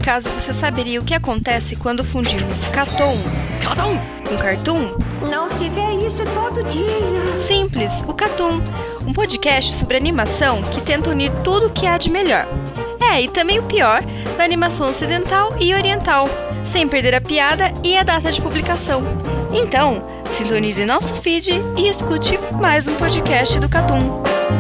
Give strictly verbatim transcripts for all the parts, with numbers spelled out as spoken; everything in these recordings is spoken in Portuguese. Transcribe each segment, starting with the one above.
acaso você saberia o que acontece quando fundimos Caton com Cartoon? Não se vê isso todo dia. Simples, o Caton, um podcast sobre animação que tenta unir tudo o que há de melhor. É, e também o pior da animação ocidental e oriental, sem perder a piada e a data de publicação. Então, sintonize nosso feed e escute mais um podcast do Caton.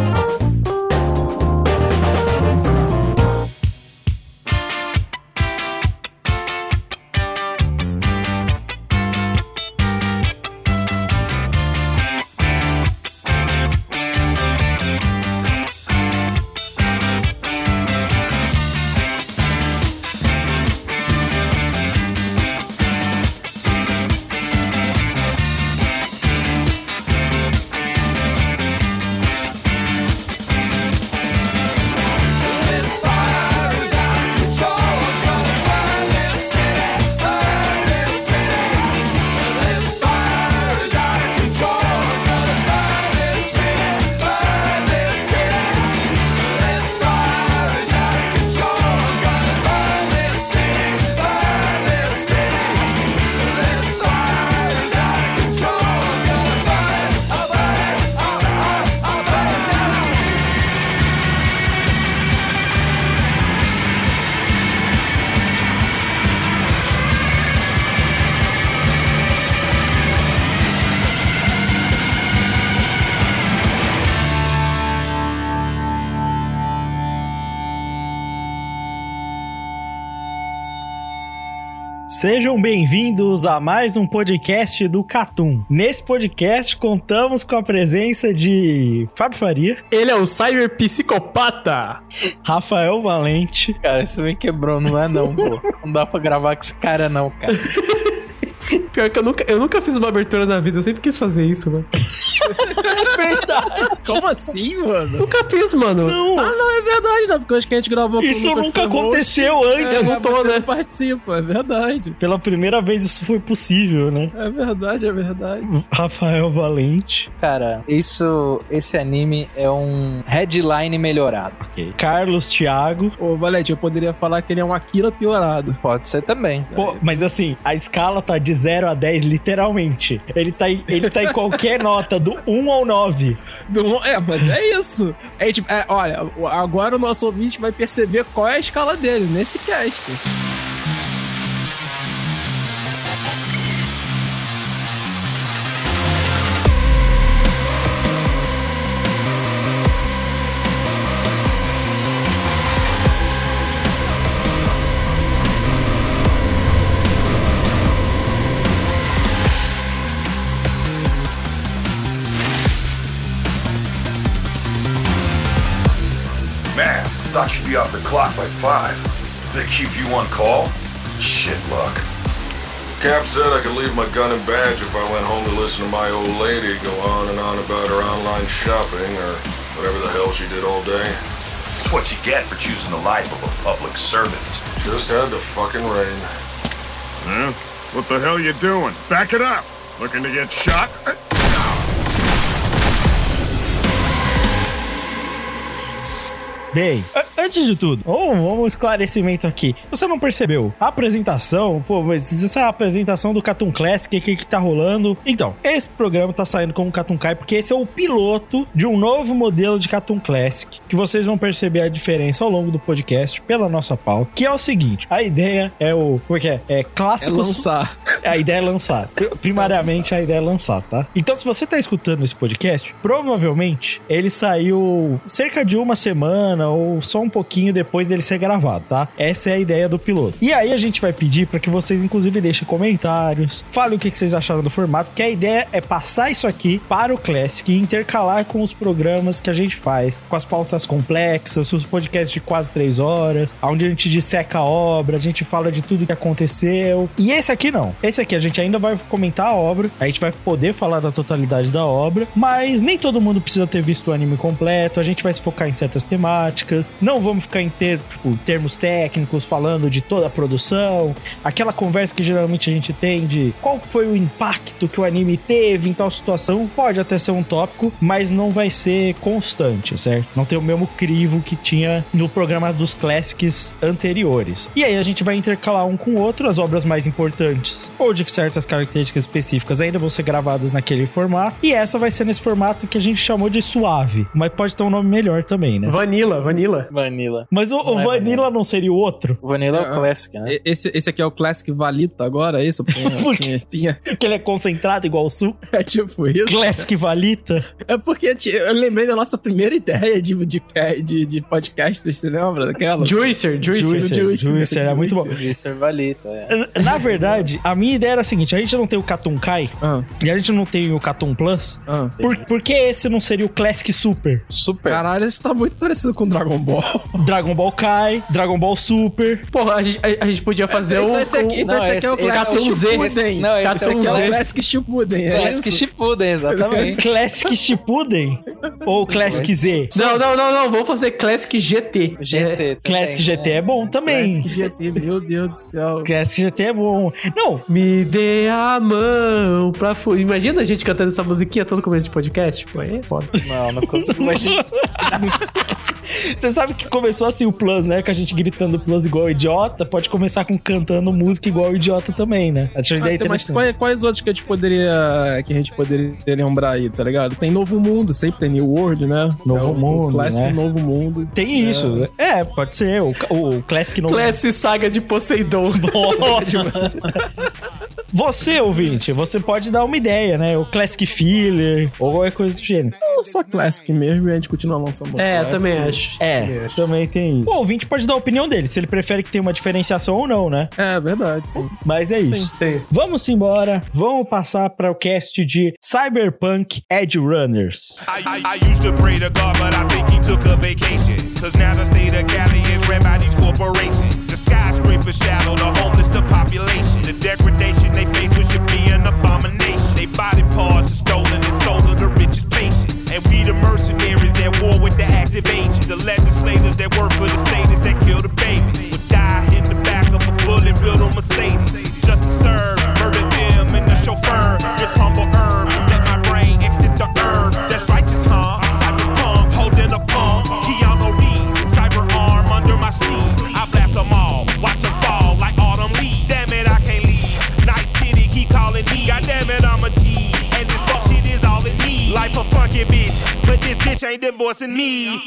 Sejam bem-vindos a mais um podcast do Catum. Nesse podcast contamos com a presença de Fábio Faria. Ele é o cyberpsicopata. Rafael Valente. Cara, isso me quebrou, não é não, pô. Não dá pra gravar com esse cara não, cara. Pior que eu nunca, eu nunca fiz uma abertura na vida, eu sempre quis fazer isso, mano. É verdade. Como assim, mano? Nunca fiz, mano. Não. Ah, não, é verdade, não, porque eu acho que a gente gravou com o Isso Lucas nunca Ferroso. aconteceu antes. É, Eu não tô, você né? não participa, é verdade. Pela primeira vez isso foi possível, né? É verdade, é verdade. Rafael Valente. Cara, isso, esse anime é um headline melhorado. Ok. Carlos Thiago. Ô, Valente, eu poderia falar que ele é um Akira piorado. Pode ser também. Pô, mas assim, a escala tá de zero a dez, literalmente. Ele tá, em- ele tá em qualquer nota, do um ao nove. Do- É, mas é isso. A gente, é, olha, agora o nosso ouvinte vai perceber qual é a escala dele nesse cast. Man, thought you'd be off the clock by five. They keep you on call? Shit luck. Cap said I could leave my gun and badge if I went home to listen to my old lady go on and on about her online shopping or whatever the hell she did all day. It's what you get for choosing the life of a public servant. Just had to fucking rain. Huh? What the hell you doing? Back it up! Looking to get shot? Bem, a- antes de tudo, vamos, vamos um esclarecimento aqui. Você não percebeu? A apresentação, pô, mas essa é a apresentação do Catum Classic, o que que tá rolando? Então, esse programa tá saindo como Catum Kai porque esse é o piloto de um novo modelo de Catum Classic, que vocês vão perceber a diferença ao longo do podcast pela nossa pauta, que é o seguinte, a ideia é o, como é que é? É É clássico... lançar. A ideia é lançar. Pri- Primariamente, a ideia é lançar, tá? Então, se você tá escutando esse podcast, provavelmente ele saiu cerca de uma semana ou só um pouquinho depois dele ser gravado, tá? Essa é a ideia do piloto. E aí a gente vai pedir pra que vocês, inclusive, deixem comentários, falem o que que vocês acharam do formato, que a ideia é passar isso aqui para o Classic e intercalar com os programas que a gente faz, com as pautas complexas, os podcasts de quase três horas, onde a gente disseca a obra, a gente fala de tudo que aconteceu. E esse aqui não. Esse esse aqui a gente ainda vai comentar a obra, a gente vai poder falar da totalidade da obra, mas nem todo mundo precisa ter visto o anime completo, a gente vai se focar em certas temáticas, não vamos ficar em ter, tipo, termos técnicos falando de toda a produção, aquela conversa que geralmente a gente tem de qual foi o impacto que o anime teve em tal situação, pode até ser um tópico, mas não vai ser constante, certo? Não tem o mesmo crivo que tinha no programa dos Classics anteriores. E aí a gente vai intercalar um com o outro, as obras mais importantes ou de certas características específicas ainda vão ser gravadas naquele formato, e essa vai ser nesse formato que a gente chamou de suave, mas pode ter um nome melhor também, né? Vanilla, Vanilla. Vanilla. Mas o, o é Vanilla Vanilla. não seria o outro? O Vanilla é o Classic, né? Esse, esse aqui é o Classic Valita agora, é isso? Por quê? Tinha... Porque ele é concentrado igual o Sul? É tipo isso. Classic Valita? É porque eu lembrei da nossa primeira ideia de, de, de, de podcast, você lembra daquela? Juicer, Juicer. Juicer, Juicer, Juicer, é muito bom. Juicer Valita, é. Na verdade, a minha ideia era a seguinte, a gente não tem o Cartoon Kai Ah. e a gente não tem o Cartoon Plus, Ah. por, por que esse não seria o Classic Super? Super. Caralho, isso tá muito parecido com Dragon Ball. Dragon Ball Kai, Dragon Ball Super. Porra, a gente, a, a gente podia fazer então o... esse aqui, então Não, esse aqui é o esse- esse Classic é o Z. Shippuden. Não, esse Esse aqui é é o o Z. Classic Shippuden, é Classic isso? Shippuden, exatamente. Classic Shippuden? Ou Classic Z? Não, não, não, não. Vamos fazer Classic G T. G T. também, Classic G T é bom também. Classic G T, meu Deus do céu. Classic G T é bom. Não, Me dê a mão pra... Fu... Imagina a gente cantando essa musiquinha todo começo de podcast. Pô, é foda. Não, não consigo imaginar. você sabe que começou assim o Plus, né? Com a gente gritando Plus igual idiota. Pode começar com cantando música igual idiota também, né? Achei a ideia Ah, tem- mas interessante. quais, quais outros que a gente poderia que a gente poderia lembrar aí, tá ligado? Tem Novo Mundo, sempre tem New World, né? Novo É o, Mundo, o Classic né? Novo Mundo. Tem isso. É, pode ser. O, o Classic não... Classic Saga de Poseidon. Você, ouvinte, você pode dar uma ideia, né? O Classic Filler ou qualquer coisa do gênero. Ou só Classic mesmo e a gente continua lançando. É, eu Classic. também acho. É, Também acho. também tem isso. O ouvinte pode dar a opinião dele, se ele prefere que tenha uma diferenciação ou não, né? É, verdade, sim. Mas é isso. Tem. Vamos embora, vamos passar para o cast de Cyberpunk Edge Runners. I, I, I used to pray to God, but I think he took a vacation. Cause now the state of Cali is ran by these corporations. The skyscrapers shallow, the homeless, the population. The degradation they face, which should be an abomination. They body parts are stolen and sold to the richest patient. And we the mercenaries at war with the active agents. The legislators that work for the Satans that kill the babies. Would die in the back of a bullet built on Mercedes. Just to serve, murder them and the chauffeur. This humble herb, let my brain exit the herb. That's righteous, huh? Cyberpunk, holding a pump. Keanu Reeves, cyber arm under my sleeve. I blast them all, watch them fall like autumn leaves. Damn it, I can't leave. Night City keep calling me. God damn it, I'm a G. And this fuck shit is all it needs. Life a funky bitch, but this bitch ain't divorcing me.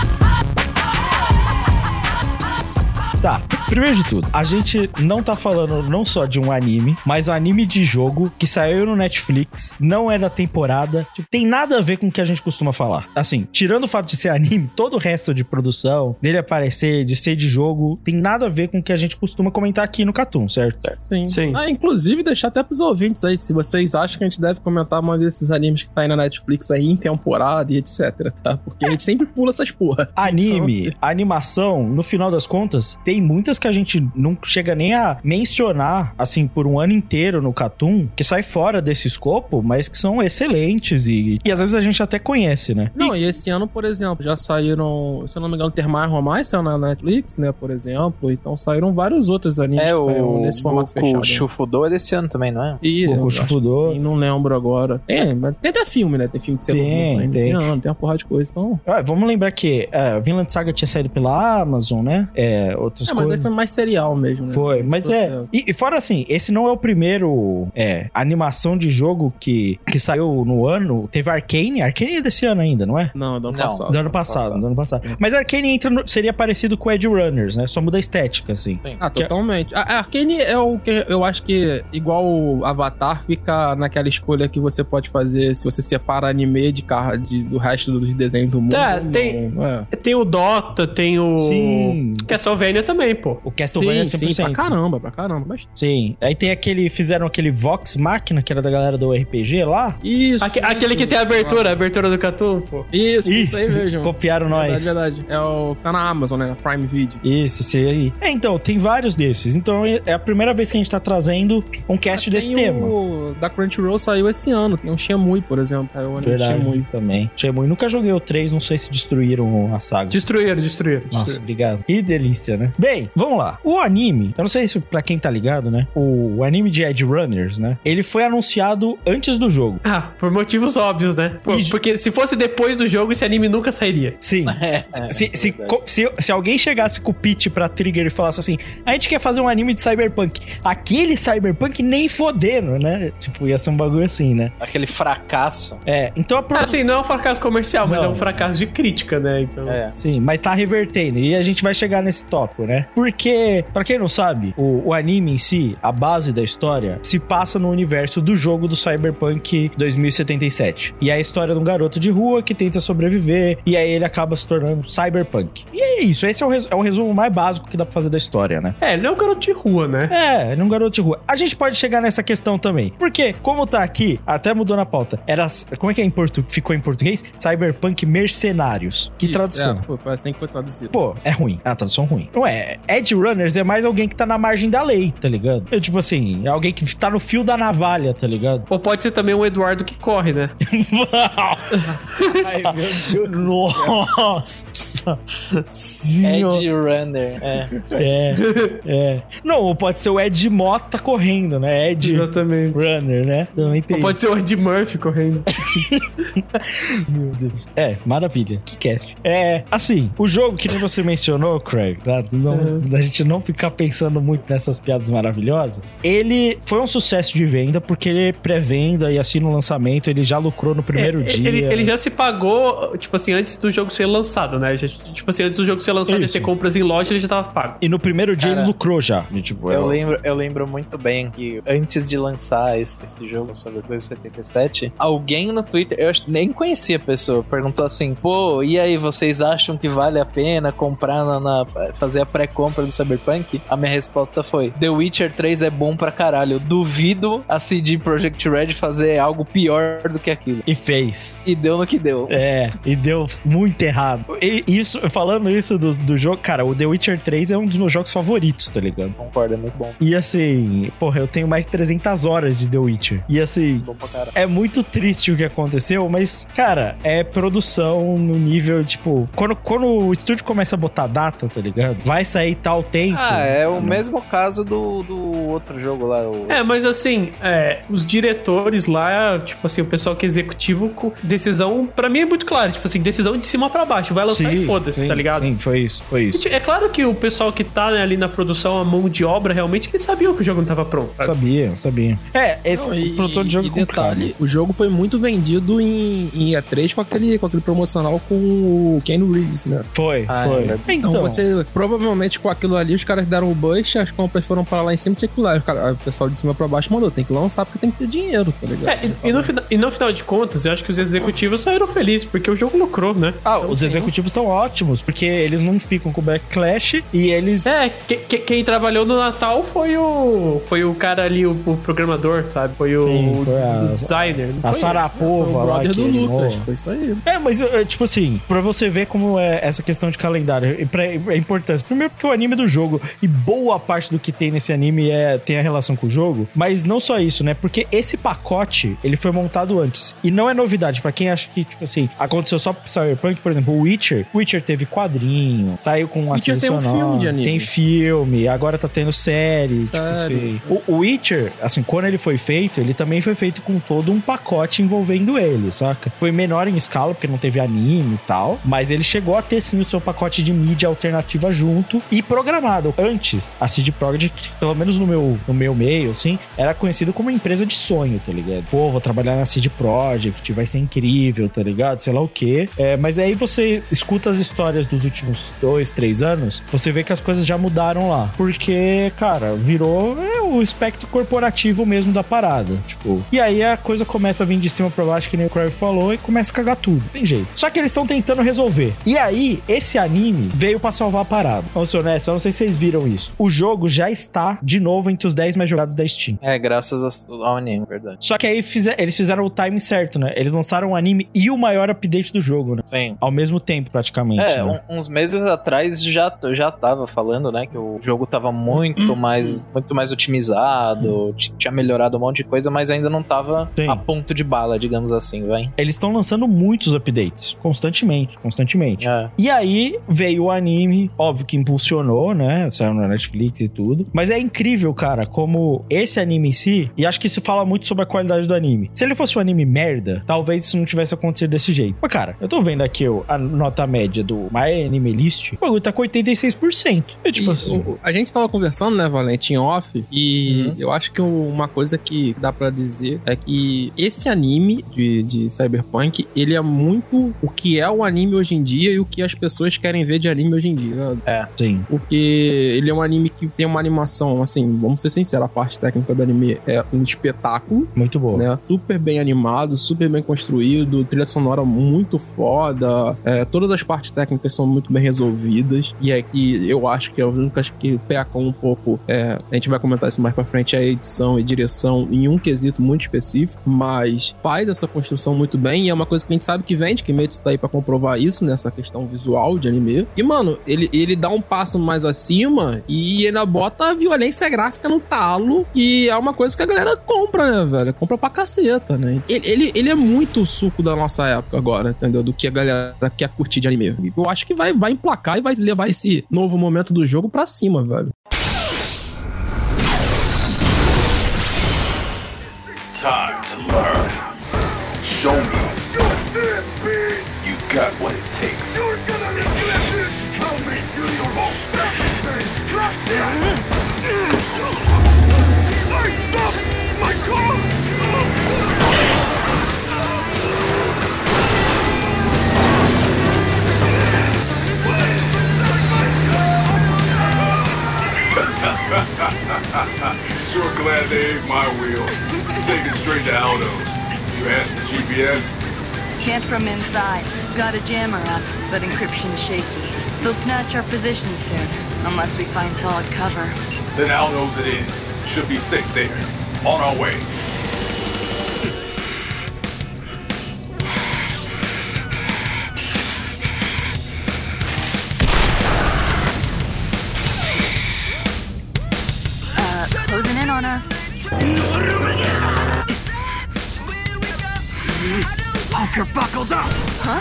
Tá, primeiro de tudo, a gente não tá falando não só de um anime, mas um anime de jogo que saiu no Netflix, não é da temporada, tipo, tem nada a ver com o que a gente costuma falar. Assim, tirando o fato de ser anime, todo o resto de produção, dele aparecer, de ser de jogo, tem nada a ver com o que a gente costuma comentar aqui no Cartoon, certo? Sim. Sim. Ah, inclusive, deixar até pros ouvintes aí, se vocês acham que a gente deve comentar mais desses animes que saem na Netflix aí em temporada e etc, tá? Porque a gente sempre pula essas porra. Anime, Então, assim, animação, no final das contas, tem muitas que a gente não chega nem a mencionar, assim, por um ano inteiro no Cartoon, que sai fora desse escopo, mas que são excelentes e, e às vezes a gente até conhece, né? Não, e esse ano, por exemplo, já saíram, se eu não me engano, Termar Romais saiu na Netflix, né, por exemplo, então saíram vários outros animes É, que saíram o nesse formato fechado. o Shufudo é desse ano também, não é? E Goku eu acho que Shufudo. sim, não lembro agora. É, mas tem até filme, né? Tem filme de Sailor Sim, Moon saindo esse tem. ano, tem uma porrada de coisa, então... Ah, vamos lembrar que é, Vinland Saga tinha saído pela Amazon, né? É, outras É, mas aí coisas. foi mais serial mesmo, né? Foi, Esse mas é. processo. E, e fora assim, esse não é o primeiro é, animação de jogo que, que saiu no ano. Teve Arcane. Arcane é desse ano ainda, não é? Não, do ano Não. passado. Do ano passado, do ano passado. Mas Arcane entra no- seria parecido com Edge Runners, né? Só muda a estética, assim. Sim. Ah, Que- totalmente. A a Arcane é o que eu acho que, igual o Avatar, fica naquela escolha que você pode fazer se você separa anime de, car- de- do resto dos desenhos do mundo. É, ou não. tem- É. Tem o Dota, tem o... Sim. Castlevania também, pô. pô. O Castlevania é cem por cento. Sim, pra caramba, pra caramba. Bastante. Sim. Aí tem aquele, fizeram aquele Vox Machina, que era da galera do R P G lá. Isso. Aque, isso, aquele que tem a abertura, a abertura do Catu, pô. Isso, isso, Isso, aí mesmo. copiaram nós. Verdade, verdade. É o tá na Amazon, né? Prime Video. Isso, esse aí. É, então, tem vários desses. Então, é a primeira vez que a gente tá trazendo um cast desse Tem tema. O da Crunchyroll saiu esse ano. Tem um Shenmue, por exemplo. É o anime Verdade, Shenmue. também. Shenmue. Nunca joguei o três, não sei se destruíram a saga. Destruíram, destruíram. Nossa, destruíram. obrigado. Que delícia, né? Bem, vamos lá. O anime, eu não sei se pra quem tá ligado, né? O, o anime de Edge Runners, né? Ele foi anunciado antes do jogo. Ah, por motivos óbvios, né? Pô, Isso. porque se fosse depois do jogo, esse anime nunca sairia. Sim. É, se, é se, co- se, se alguém chegasse com o pitch pra Trigger e falasse assim, a gente quer fazer um anime de Cyberpunk. Aquele Cyberpunk nem fodendo, né? Tipo, ia ser um bagulho assim, né? Aquele fracasso. É, então a pro... Assim, não é um fracasso comercial, mas Não. é um fracasso de crítica, né? Então... É. Sim, mas tá revertendo. E a gente vai chegar nesse tópico, né? Porque, pra quem não sabe, o, o anime em si, a base da história, se passa no universo do jogo do Cyberpunk dois mil e setenta e sete. E é a história de um garoto de rua que tenta sobreviver, e aí ele acaba se tornando Cyberpunk. E é isso, esse é o, res- é o resumo mais básico que dá pra fazer da história, né? É, ele é um garoto de rua, né? É, ele é um garoto de rua. A gente pode chegar nessa questão também. Porque, como tá aqui, até mudou na pauta, era, como é que é em portu- ficou em português? Cyberpunk Mercenários. Que Isso, tradução? É, foi, foi assim que foi traduzido. Pô, é ruim. É uma tradução ruim. Não é. Edge Runners é mais alguém que tá na margem da lei, tá ligado? É tipo assim, é alguém que tá no fio da navalha, tá ligado? Ou pode ser também um Eduardo que corre, né? Ai, meu Deus. Nossa! Senhor. Edge Runner. É. É, é. Não, ou pode ser o Ed Mota correndo, né? Ed Exatamente. Runner, né? Também tem. Ou pode ser o Ed Murphy correndo. Meu Deus. É, maravilha. Que cast. É, assim, o jogo que nem você mencionou, Craig, pra não, da gente não ficar pensando muito nessas piadas maravilhosas, ele foi um sucesso de venda porque ele pré-venda e assim no lançamento ele já lucrou no primeiro É, dia. Ele, ele já se pagou, tipo assim, antes do jogo ser lançado, né? Já, tipo assim, antes do jogo ser lançado e Isso. ter compras em loja, ele já tava pago. E no primeiro dia Cara, ele lucrou já. E, tipo, Eu é- lembro, eu lembro muito bem que antes de lançar esse, esse jogo sobre dois mil e setenta e sete, alguém no Twitter, eu acho- nem conhecia a pessoa, perguntou assim, pô, e aí, vocês acham que vale a pena comprar na, na- fazer a pré-compra do Cyberpunk? A minha resposta foi, The Witcher três é bom pra caralho, duvido a C D Projekt Red fazer algo pior do que aquilo. E fez. E deu no que deu. É, e deu muito errado. E isso, falando isso do, do jogo, cara, o The Witcher três é um dos meus jogos favoritos, tá ligado? Concordo, é muito bom. E assim, porra, eu tenho mais de trezentas horas de The Witcher. E assim, Bom pra caralho. é muito triste o que aconteceu, mas, cara, é produção no nível, tipo, quando, quando o estúdio começa a botar data, tá ligado? Vai sair tal tempo. Ah, é o Não. mesmo caso do, do outro jogo lá. O... É, mas assim, é, os diretores lá, tipo assim, o pessoal que é executivo, com decisão, pra mim é muito claro, tipo assim, decisão de cima pra baixo, vai lançar e foda-se, sim, tá ligado? Sim, foi isso, foi isso. É claro que o pessoal que tá, né, ali na produção, a mão de obra, realmente, eles sabiam que o jogo não tava pronto. sabe? Sabia, sabia. É, esse Não, e- produtor de jogo e é complicado. detalhe, o jogo foi muito vendido em, em E três com aquele, com aquele promocional com o Keanu Reeves, né? Foi, Ah, foi. é. Então, você, provavelmente com aquilo ali, os caras deram o boost, as compras foram para lá em cima, tinha que ir lá. Os cara- o pessoal de cima pra baixo mandou, tem que lançar porque tem que ter dinheiro, tá ligado? É, e, e, no, fina- e no final de contas, eu acho que os executivos saíram felizes, porque o jogo lucrou, né? Ah, Então, os executivos estão ótimos, porque eles não ficam com backlash e eles... É, que- que- quem trabalhou no Natal foi o foi o cara ali, o, o programador, sabe? Foi o, Sim, foi a- o designer. não A foi? Sarapova Foi o lá brother que do animou. Lucas, foi isso aí. É, mas é, tipo assim, pra você ver como é essa questão de calendário e pra, é importante. Primeiro porque o anime é do jogo e boa parte do que tem nesse anime é, tem a relação com o jogo, mas não só isso, né? Porque esse pacote, ele foi montado antes. E não é novidade, pra quem acha que, tipo assim, aconteceu só pro Cyberpunk, por exemplo, o Witcher. O Witcher teve quadrinho, saiu com um Witcher tem um filme de anime. Tem filme, agora tá tendo série, tipo Série. assim. O, o Witcher, assim, quando ele foi feito, ele também foi feito com todo um pacote envolvendo ele, saca? Foi menor em escala, porque não teve anime e tal, mas ele chegou a ter sim o seu pacote de mídia alternativa junto e programado. Antes, a C D Projekt, pelo menos no meu, no meu meio, assim, era conhecido como uma empresa de sonho, tá ligado? Pô, vou trabalhar na C D Projekt, vai ser incrível, tá ligado? Sei lá o quê. É, mas aí você escuta as histórias dos últimos dois, três anos, você vê que as coisas já mudaram lá. Porque, cara, virou é, o espectro corporativo mesmo da parada. Tipo, e aí a coisa começa a vir de cima pra baixo, que nem o Crave falou, e começa a cagar tudo. Tem jeito. Só que eles estão tentando resolver. E aí, esse anime veio pra salvar a parada. Vamos ser honestos, eu não sei se vocês viram isso. O jogo já está, de novo, entre os dez mais jogados da Steam. É, graças ao anime, verdade. Só que aí fizer, eles fizeram o time certo, né? Eles lançaram o anime e o maior update do jogo, né? Sim. Ao mesmo tempo, praticamente. É, né? um, uns meses atrás já, já tava falando, né, que o jogo tava muito mais, muito mais otimizado, tinha melhorado um monte de coisa, mas ainda não tava Sim. a ponto de bala, digamos assim, vai. Eles estão lançando muitos updates, constantemente, constantemente. É. E aí veio o anime, óbvio que impulsionou, né? Saiu na Netflix e tudo. Mas é incrível, cara, como esse anime em si, e acho que isso fala muito sobre a qualidade do anime. Se ele fosse um anime merda, talvez isso não tivesse acontecido desse jeito. Mas, cara, eu tô vendo aqui a nota média do My Anime List, o bagulho tá com oitenta e seis por cento. É tipo e, assim. O, a gente tava conversando, né, Valente, em off, e uhum. eu acho que uma coisa que dá pra dizer é que esse anime de, de Cyberpunk, ele é muito o que é o anime hoje em dia e o que as pessoas querem ver de anime hoje em dia, né? É. Sim. Porque ele é um anime que tem uma animação, assim, vamos ser sinceros, a parte técnica do anime é um espetáculo. Muito boa. Né? Super bem animado, super bem construído, trilha sonora muito foda, é, todas as partes técnicas são muito bem resolvidas, e é que eu acho que as únicas que pecam um pouco, é, a gente vai comentar isso mais pra frente, é a edição e direção em um quesito muito específico, mas faz essa construção muito bem, e é uma coisa que a gente sabe que vende, que Kimetsu tá aí pra comprovar isso, nessa questão visual de anime. E, mano, ele, ele dá um passo mais acima e ainda bota a violência gráfica no talo, que é uma coisa que a galera compra, né, velho? Compra pra caceta, né? Ele, ele, ele é muito o suco da nossa época agora, entendeu? Do que a galera quer curtir de anime. Eu acho que vai, vai emplacar e vai levar esse novo momento do jogo pra cima, velho. Time to learn. Show me. You got what it takes. You're gonna regret this. I'll make you your most everything. Drop that. Wait, stop! My car! Sure glad they ate my wheels. Take it straight to Aldo's. You asked the G P S? Can't from inside. Got a jammer up, but encryption's shaky. They'll snatch our position soon, unless we find solid cover. Then Aldo's it is. Should be safe there. On our way. Uh, closing in on us. Hope you're buckled up! Huh?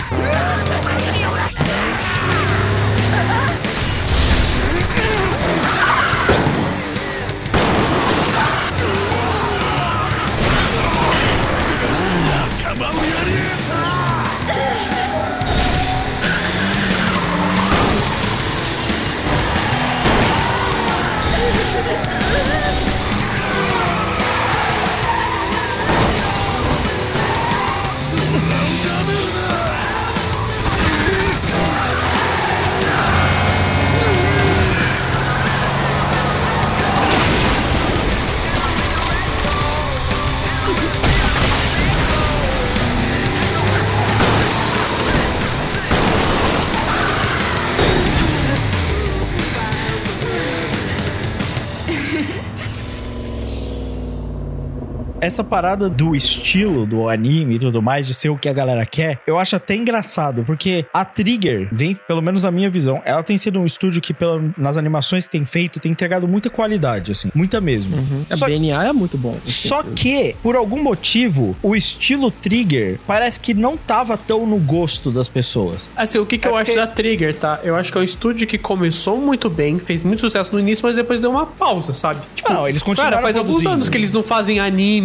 Come on, ready? Essa parada do estilo do anime e tudo mais, de ser o que a galera quer, eu acho até engraçado, porque a Trigger, vem, pelo menos na minha visão, ela tem sido um estúdio que, pela, nas animações que tem feito, tem entregado muita qualidade, assim, muita mesmo. Uhum. Só, a B N A é muito bom. Só que, por algum motivo, o estilo Trigger parece que não tava tão no gosto das pessoas. Assim, o que, que é eu porque... acho da Trigger, tá? Eu acho que é um estúdio que começou muito bem, fez muito sucesso no início, mas depois deu uma pausa, sabe? Tipo, não, eles continuaram cara, faz produzindo. alguns anos que eles não fazem anime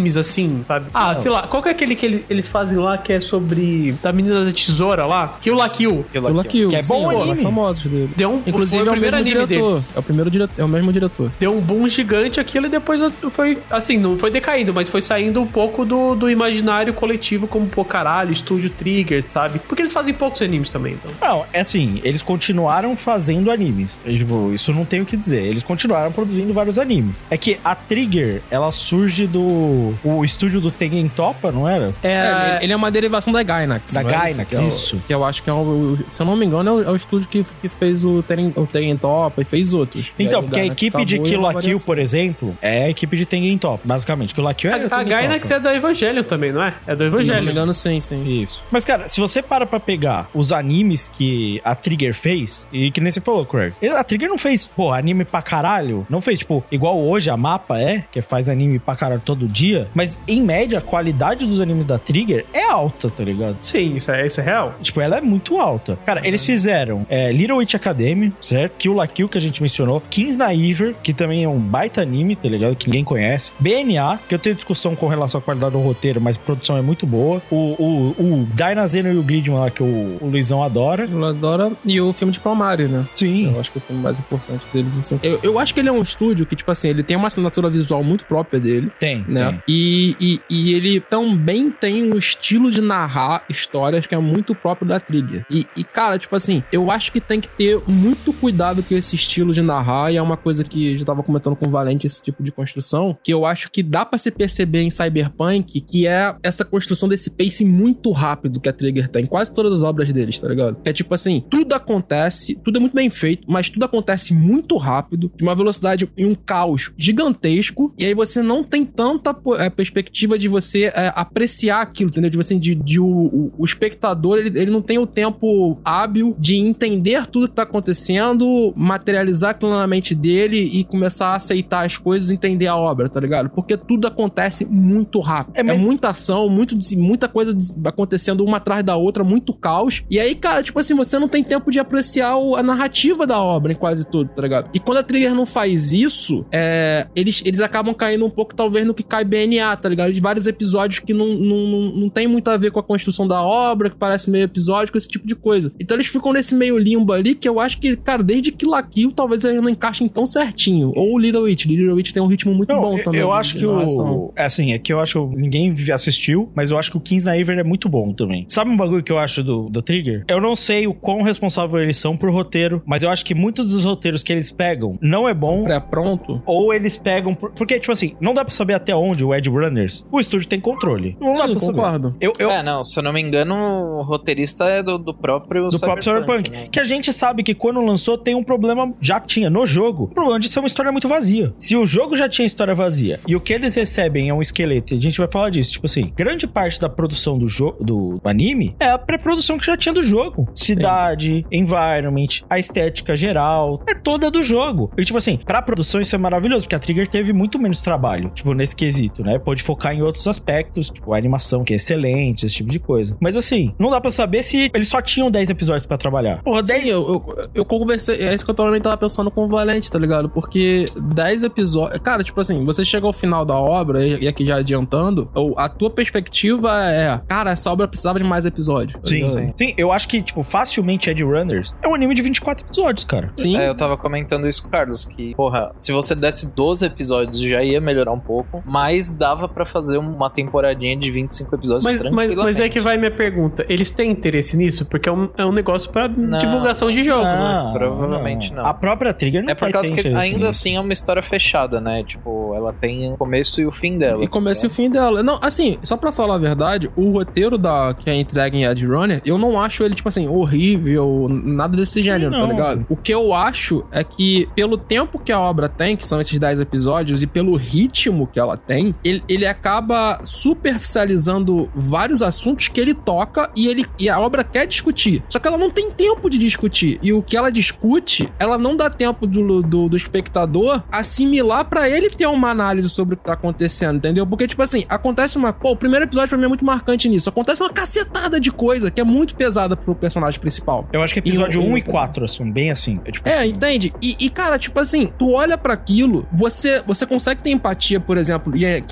animes assim, sabe? Ah, sei lá, qual que é aquele que ele- eles fazem lá que é sobre da menina da tesoura lá? Kill la Kill. Kill la Kill. Que é bom Sim, anime. mais famosos dele. Deu um, Inclusive foi é o mesmo anime diretor. deles. É o primeiro diretor, é o mesmo diretor. Deu um boom gigante aquilo e depois foi, assim, não foi decaindo, mas foi saindo um pouco do, do imaginário coletivo como, pô, caralho, estúdio Trigger, sabe? Porque eles fazem poucos animes também, então. Não, é assim, eles continuaram fazendo animes. E, tipo, isso não tem o que dizer. Eles continuaram produzindo vários animes. É que a Trigger, ela surge do... O estúdio do Tengen Toppa, não era? É, ele, ele é uma derivação da Gainax. Da não é Gainax, que é o- isso. Que eu acho que é o... Se eu não me engano, é o, é o estúdio que, que fez o Tengen, o Tengen Toppa e fez outros. E Então, aí o porque a Gainax equipe de acabou e Kill la uma Kill, variação. por exemplo, é a equipe de Tengen Toppa, basicamente. Kill la Kill é A, o a Tengen Gainax Toppa. é da Evangelho também, não é? É do Se eu não me Evangelho. engano, sim, sim. Isso. Mas, cara, se você para pra pegar os animes que a Trigger fez, e que nem você falou, Craig, a Trigger não fez, pô, anime pra caralho. Não fez, tipo, igual hoje a Mapa é, que faz anime pra caralho todo dia. Mas, em média, a qualidade dos animes da Trigger é alta, tá ligado? Sim, isso é, isso é real. Tipo, ela é muito alta. Cara, eles fizeram é, Little Witch Academy, certo? Kill la Kill, que a gente mencionou. Kings Naiver, que também é um baita anime, tá ligado? Que ninguém conhece. B N A, que eu tenho discussão com relação à qualidade do roteiro, mas a produção é muito boa. O, o, o Dainazeno e o Gridman lá, que o, o Luizão adora. Eu adoro. E o filme de Palmari, né? Sim. Eu acho que é o filme mais importante deles. Assim. Eu, eu acho que ele é um estúdio que, tipo assim, ele tem uma assinatura visual muito própria dele. Tem, né? tem. E, e, e ele também tem um estilo de narrar histórias que é muito próprio da Trigger. E, e, cara, tipo assim, eu acho que tem que ter muito cuidado com esse estilo de narrar, e é uma coisa que eu já tava comentando com o Valente, esse tipo de construção, que eu acho que dá pra se perceber em Cyberpunk, que é essa construção desse pace muito rápido que a Trigger tem, em quase todas as obras deles, tá ligado? Que é tipo assim, tudo acontece, tudo é muito bem feito, mas tudo acontece muito rápido, de uma velocidade e um caos gigantesco, e aí você não tem tanta é, perspectiva de você é, apreciar aquilo, entendeu? De você, de, de o, o, o espectador, ele, ele não tem o tempo hábil de entender tudo que tá acontecendo, materializar aquilo na mente dele e começar a aceitar as coisas, entender a obra, tá ligado? Porque tudo acontece muito rápido. É, É, mas- é muita ação, muito, muita coisa des- acontecendo uma atrás da outra, muito caos. E aí, cara, tipo assim, você não tem tempo de apreciar o- a narrativa da obra em quase tudo, tá ligado? E quando a Trigger não faz isso, é, eles, eles acabam caindo um pouco, talvez, no que cai B N A, tá ligado? De vários episódios que não, não, não, não tem muito a ver com a construção da obra, que parece meio episódico, esse tipo de coisa. Então eles ficam nesse meio limbo ali, que eu acho que, cara, desde Kill la Kill, talvez eles não encaixem tão certinho. Ou o Little Witch. Little Witch tem um ritmo muito Não, bom eu- também. Eu de acho que narração. o... É assim, é que eu acho que ninguém assistiu, mas eu acho que o Kings Naiver é muito bom também. Sabe um bagulho que eu acho do, do Trigger? Eu não sei o quão responsável eles são pro roteiro, mas eu acho que muitos dos roteiros que eles pegam não é bom. Pré-pronto. Ou eles pegam... por- Porque, tipo assim, não dá pra saber até onde o Edge Runners, o estúdio tem controle. Não dá Sim, pra saber. concordo. Eu, eu, É, não, se eu não me engano, o roteirista é do, do próprio do próprio Cyberpunk. né? Que a gente sabe que quando lançou tem um problema, já tinha no jogo, o problema de ser uma história muito vazia. Se o jogo já tinha história vazia e o que eles recebem é um esqueleto, e a gente vai falar disso, tipo assim, grande parte da produção do jogo, do anime, é a pré-produção que já tinha do jogo. Cidade, environment, a estética geral, é toda do jogo. E tipo assim, pra produção isso é maravilhoso, porque a Trigger teve muito menos trabalho, tipo, nesse quesito, né? Pode focar em outros aspectos, tipo, a animação que é excelente, esse tipo de coisa. Mas assim, não dá pra saber se eles só tinham dez episódios pra trabalhar. Porra, dez... Sim, eu, eu, eu conversei, é isso que eu também tava pensando com o Valente, tá ligado? Porque dez episódios... Cara, tipo assim, você chega ao final da obra, e aqui já adiantando, a tua perspectiva é, cara, essa obra precisava de mais episódios. tá Sim, ligado? sim. Eu acho que, tipo, facilmente Edge Runners é um anime de vinte e quatro episódios, cara. Sim. É, eu tava comentando isso com o Carlos, que, porra, se você desse doze episódios já ia melhorar um pouco, mas dava pra fazer uma temporadinha de vinte e cinco episódios Mas, mas, tranquilamente. mas é que vai minha pergunta. Eles têm interesse nisso? Porque é um, é um negócio pra divulgação de jogo, né? Provavelmente não. A própria Trigger não É por vai causa ter que interesse ainda nisso. assim é uma história fechada, né? Tipo, ela tem o começo e o fim dela. E começa o fim dela. Não, assim, só pra falar a verdade, o roteiro da, que é entregue em Edge Runner, eu não acho ele, tipo assim, horrível, nada desse gênero, Não. tá ligado? O que eu acho é que, pelo tempo que a obra tem, que são esses dez episódios, e pelo ritmo que ela tem, ele, ele acaba superficializando vários assuntos que ele toca e, ele, e a obra quer discutir. Só que ela não tem tempo de discutir. E o que ela discute, ela não dá tempo do, do, do espectador assimilar pra ele ter uma análise sobre o que tá acontecendo, entendeu? Porque, tipo assim, acontece uma... Pô, o primeiro episódio pra mim é muito marcante nisso. Acontece uma cacetada de coisa que é muito pesada pro personagem principal. Eu acho que episódio E o- um e quatro, assim, bem assim. É, tipo, É, entende? E, e, cara, tipo assim, tu olha pra aquilo, você, você consegue ter empatia, por exemplo, e é, que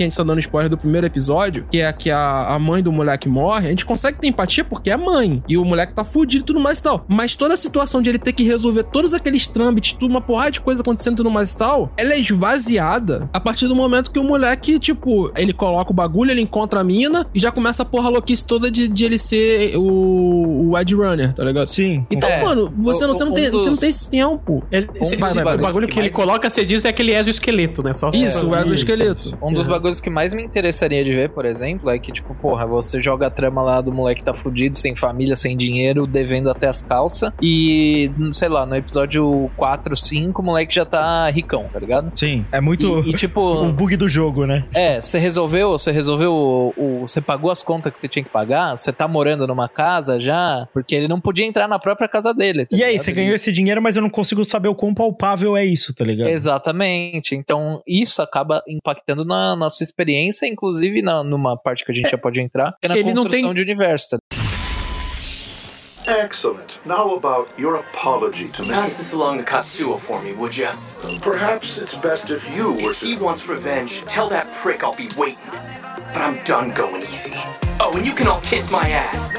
gente tá dando spoiler do primeiro episódio, que é que a, a mãe do moleque morre, a gente consegue ter empatia porque é mãe. E o moleque tá fudido e tudo mais e tal. Mas toda a situação de ele ter que resolver todos aqueles trâmites, tudo, uma porrada de coisa acontecendo e tudo mais e tal, ela é esvaziada a partir do momento que o moleque, tipo, ele coloca o bagulho, ele encontra a mina e já começa a porra louquice toda de, de ele ser o, o Ed Runner, tá ligado? Sim. Então, é, mano, você, o, não, você, não um tem, dos... você não tem esse tempo. Ele, Um esse, dos esse bagulhos bagulho que que ele mais- coloca, você diz, é aquele exoesqueleto, né? Só Isso, o exoesqueleto. Um dos Uhum. bagulhos que mais me interessaria de ver, por exemplo, é que, tipo, porra, você joga a trama lá do moleque que tá fudido, sem família, sem dinheiro, devendo até as calças, e, sei lá, no episódio quatro, cinco, o moleque já tá ricão, tá ligado? Sim, é muito E, e, tipo... o bug do jogo, né? É, você resolveu, você resolveu, o, o- você pagou as contas que você tinha que pagar, você tá morando numa casa já, porque ele não podia entrar na própria casa dele. tá E aí, ligado? você Ele- ganhou esse dinheiro, mas eu não consigo saber o quão palpável é isso, tá ligado? Exatamente. Então, isso acaba impactando na nossa experiência, inclusive na, numa parte que a gente já pode entrar, que é na Ele não construção tem- de universo. tá? Excellent. Now about your apology to Pass Mister this along to Katsuo for me, would ya? Perhaps it's best if you were If he to... wants revenge, tell that prick I'll be waiting. But I'm done going easy. Oh, and you can all kiss my ass.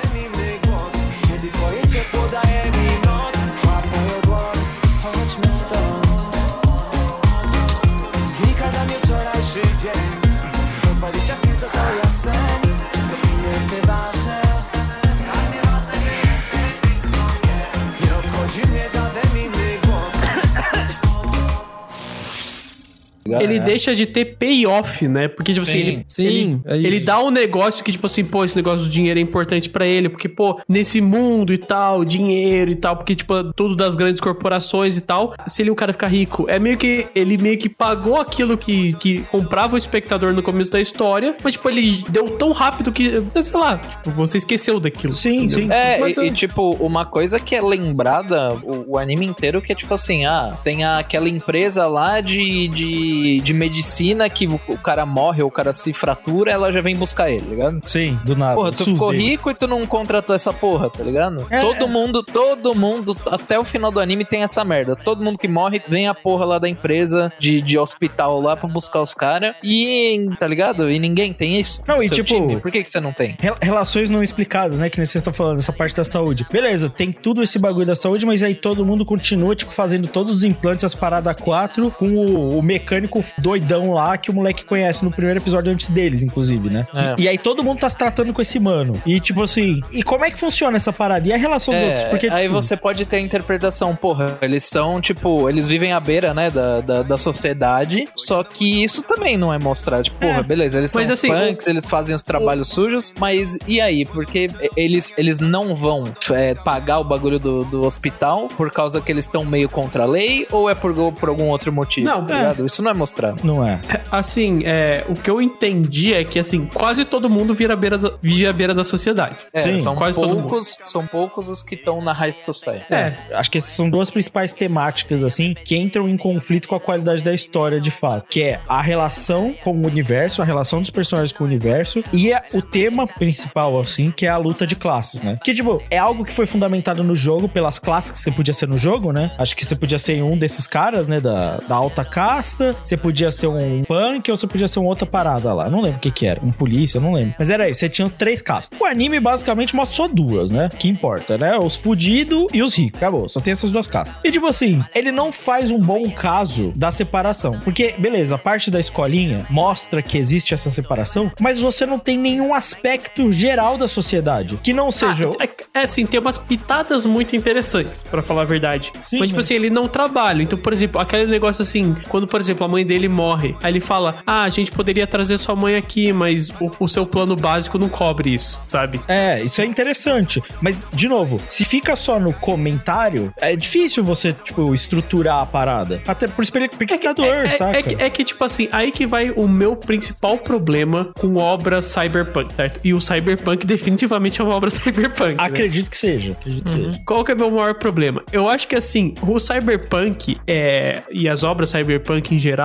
Ele deixa de ter payoff, né? Porque, tipo assim, ele, Sim, ele, é isso. ele dá um negócio que, tipo assim, pô, esse negócio do dinheiro é importante pra ele, porque, pô, nesse mundo e tal, dinheiro e tal, porque, tipo, tudo das grandes corporações e tal, se ele o cara ficar rico, é meio que, ele meio que pagou aquilo que, que comprava o espectador no começo da história, mas, tipo, ele deu tão rápido que, sei lá, tipo, você esqueceu daquilo. Sim, entendeu? sim. É, Mas, e, e, tipo, uma coisa que é lembrada o, o anime inteiro, que é tipo assim, ah, tem aquela empresa lá de, de, de medicina que o, o cara morre ou o cara se fratura, ela já vem buscar ele, tá ligado? Sim, do nada. Porra, tu SUS ficou deles. rico e tu não contratou essa porra, tá ligado? É, todo é. mundo, todo mundo, até o final do anime tem essa merda. Todo mundo que morre vem a porra lá da empresa de, de hospital lá pra buscar os caras. E, tá ligado? E ninguém tem isso. Não, no e seu tipo- time. Por que, que você não tem? Rel- Relações não explicadas, né? Que nem vocês estão falando, essa parte da saúde. Beleza, tem tudo esse bagulho da saúde, mas aí todo mundo continua, tipo, fazendo todos os implantes, as paradas quatro, com o, o mecânico doidão lá que o moleque conhece no primeiro episódio antes deles, inclusive, né? É. E, e aí todo mundo tá se tratando com esse mano. E tipo assim, e como é que funciona essa parada? E a relação dos É, outros? Porque, aí tipo, você pode ter a interpretação, porra, eles são, tipo, eles vivem à beira, né, da, da, da sociedade, só que isso também não é mostrado, tipo, porra, É. beleza, eles são Mas, os assim, punks, eles fazem os trabalhos sujos, mas e aí? Porque eles, eles não vão é, pagar o bagulho do, do hospital por causa que eles estão meio contra a lei, ou é por, por algum outro motivo? Não, tá é. ligado? Isso não é mostrado. não é. Assim, é, o que eu entendi é que, assim, quase todo mundo vira a beira da, vive à beira da sociedade. É, Sim, são quase todo mundo. poucos, são poucos os que estão na high society. É. Acho que essas são duas principais temáticas, assim, que entram em conflito com a qualidade da história, de fato. Que é a relação com o universo, a relação dos personagens com o universo, e é o tema principal, assim, que é a luta de classes, né? Que, tipo, é algo que foi fundamentado no jogo, pelas classes que você podia ser no jogo, né? Acho que você podia ser um desses caras, né? Da, da alta casta, você podia ser um punk, ou você podia ser uma outra parada lá. Não lembro o que que era. Um polícia, não lembro. Mas era isso, você tinha três castas. O anime, basicamente, mostra só duas, né? Que importa, né? Os fudidos e os ricos. Acabou, só tem essas duas castas. E, tipo assim, ele não faz um bom caso da separação. Porque, beleza, a parte da escolinha mostra que existe essa separação, mas você não tem nenhum aspecto geral da sociedade que não seja... Ah, é, é assim, tem umas pitadas muito interessantes, pra falar a verdade. Sim, mas, tipo mas- assim, ele não trabalha. Então, por exemplo, aquele negócio assim, quando, por exemplo, a mãe dele morre, aí ele fala, ah, a gente poderia trazer sua mãe aqui, mas o, o seu plano básico não cobre isso, sabe? É, isso é interessante. Mas, de novo, se fica só no comentário, é difícil você, tipo, estruturar a parada. Até por espectador, É, é, saca? é que, é que, tipo assim, aí que vai o meu principal problema com obra cyberpunk, certo? E o cyberpunk definitivamente é uma obra cyberpunk. né? Acredito que seja. Acredito que seja. Qual que é o meu maior problema? Eu acho que, assim, o cyberpunk é, e as obras cyberpunk em geral,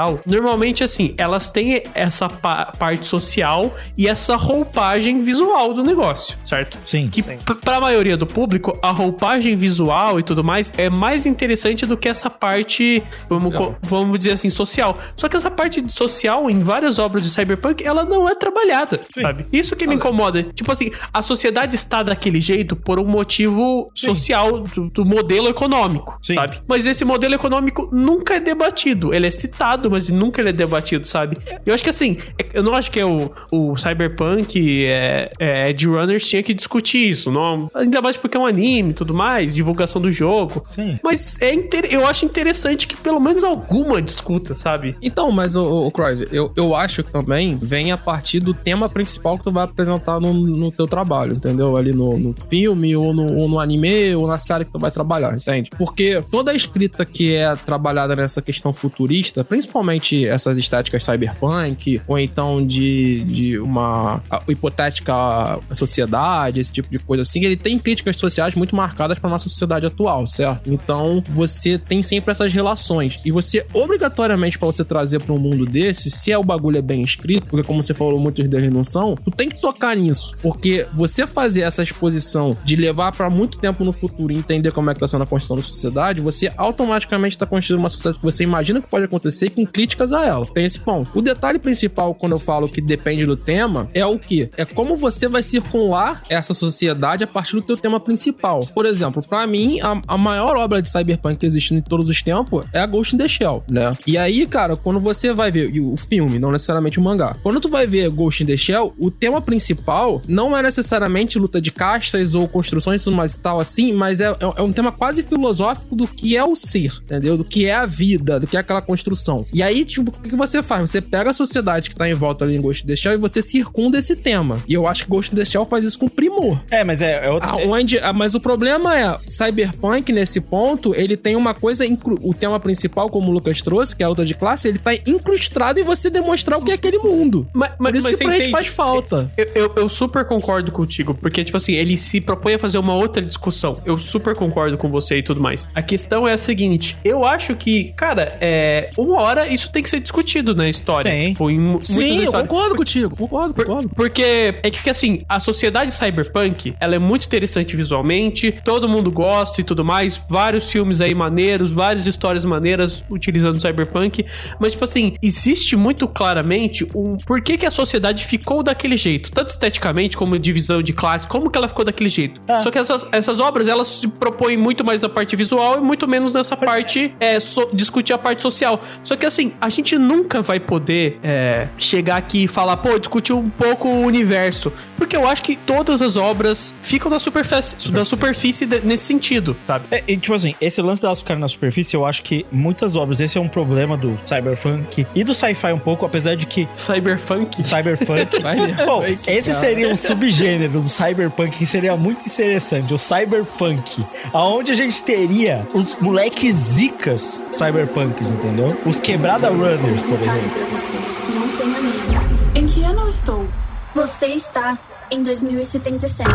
tal, normalmente, assim, elas têm essa pa- parte social e essa roupagem visual do negócio, certo? Sim. Que Sim. p- pra maioria do público, a roupagem visual e tudo mais é mais interessante do que essa parte, vamos, co- vamos dizer assim, social. Só que essa parte social, em várias obras de Cyberpunk, ela não é trabalhada, Sim. sabe? Isso que me incomoda. Tipo assim, a sociedade está daquele jeito por um motivo Sim. social do, do modelo econômico, Sim. sabe? Mas esse modelo econômico nunca é debatido. Ele é citado, mas nunca ele é debatido, sabe? Eu acho que assim, é- eu não acho que é o, o Cyberpunk, é, é, Edge Runners tinha que discutir isso, não? Ainda mais porque é um anime e tudo mais, divulgação do jogo. Sim. Mas é inter- eu acho interessante que pelo menos alguma discuta, sabe? Então, mas o, o Croy, eu, eu acho que também vem a partir do tema principal que tu vai apresentar no, no teu trabalho, entendeu? Ali no, no filme, ou no, ou no anime, ou na série que tu vai trabalhar, entende? Porque toda a escrita que é trabalhada nessa questão futurista, principalmente essas estéticas cyberpunk, ou então de, de uma hipotética sociedade, esse tipo de coisa assim, ele tem críticas sociais muito marcadas pra nossa sociedade atual, certo? Então, você tem sempre essas relações. E você, obrigatoriamente, pra você trazer pra um mundo desse, se é o bagulho é bem escrito, porque como você falou, muitos deles não são, tu tem que tocar nisso. Porque você fazer essa exposição de levar pra muito tempo no futuro e entender como é que tá sendo a construção da sociedade, você automaticamente tá construindo uma sociedade que você imagina que pode acontecer com críticas a ela. Tem esse ponto. O detalhe principal, quando eu falo que depende do tema, é o quê? É como você vai circular essa sociedade a partir do teu tema principal. Por exemplo, pra mim, a, a maior obra de cyberpunk que existe em todos os tempos é a Ghost in the Shell, né? E aí, cara, quando você vai ver o filme, não necessariamente o mangá, quando tu vai ver Ghost in the Shell, o tema principal não é necessariamente luta de castas ou construções e tudo mais e tal assim, mas é, é, é um tema quase filosófico do que é o ser, entendeu? Do que é a vida, do que é aquela construção. E aí, tipo, o que, que você faz? Você pega a sociedade que tá em volta ali em Ghost in the Shell e você circunda esse tema. E eu acho que Ghost in the Shell faz isso com primor. É, mas é, é outro... Aonde, ah, mas o problema é, Cyberpunk, nesse ponto, ele tem uma coisa, incru- o tema principal, como o Lucas trouxe, que é a luta de classe, ele tá incrustado em você demonstrar o que é aquele mundo. Mas, mas, Por isso mas que pra você gente faz entende? falta. Eu, eu, eu super concordo contigo, porque, tipo assim, ele se propõe a fazer uma outra discussão. Eu super concordo com você e tudo mais. A questão é a seguinte, eu acho que, cara, é, uma hora isso tem que ser discutido na história. Tem. Tipo, em mu- Sim, muitas eu histórias. concordo contigo, concordo, Por- concordo. Porque é que, assim, a sociedade cyberpunk, ela é muito interessante visualmente, todo mundo gosta e tudo mais, vários filmes aí maneiros, várias histórias maneiras utilizando cyberpunk, mas, tipo assim, existe muito claramente um porquê que a sociedade ficou daquele jeito, tanto esteticamente como divisão de classe, como que ela ficou daquele jeito. Ah. Só que essas, essas obras, elas se propõem muito mais na parte visual e muito menos nessa parte, é, so- discutir a parte social. Só que, assim, a gente nunca vai poder é, chegar aqui e falar, pô, discutir um pouco o universo, porque eu acho que todas as obras ficam na superfície, na superfície de- nesse sentido, sabe? É, e, tipo assim, esse lance delas ficarem na superfície, eu acho que muitas obras, esse é um problema do cyberpunk e do sci-fi um pouco, apesar de que Cyberpunk. cyberpunk... Cyberpunk, Bom, esse cara. seria um subgênero do cyberpunk que seria muito interessante, o cyberpunk, aonde a gente teria os moleques zicas cyberpunks, entendeu? Os quebrada runners, por exemplo. Pra você, não tenha medo. Em que ano eu estou? Você está em dois mil e setenta e sete.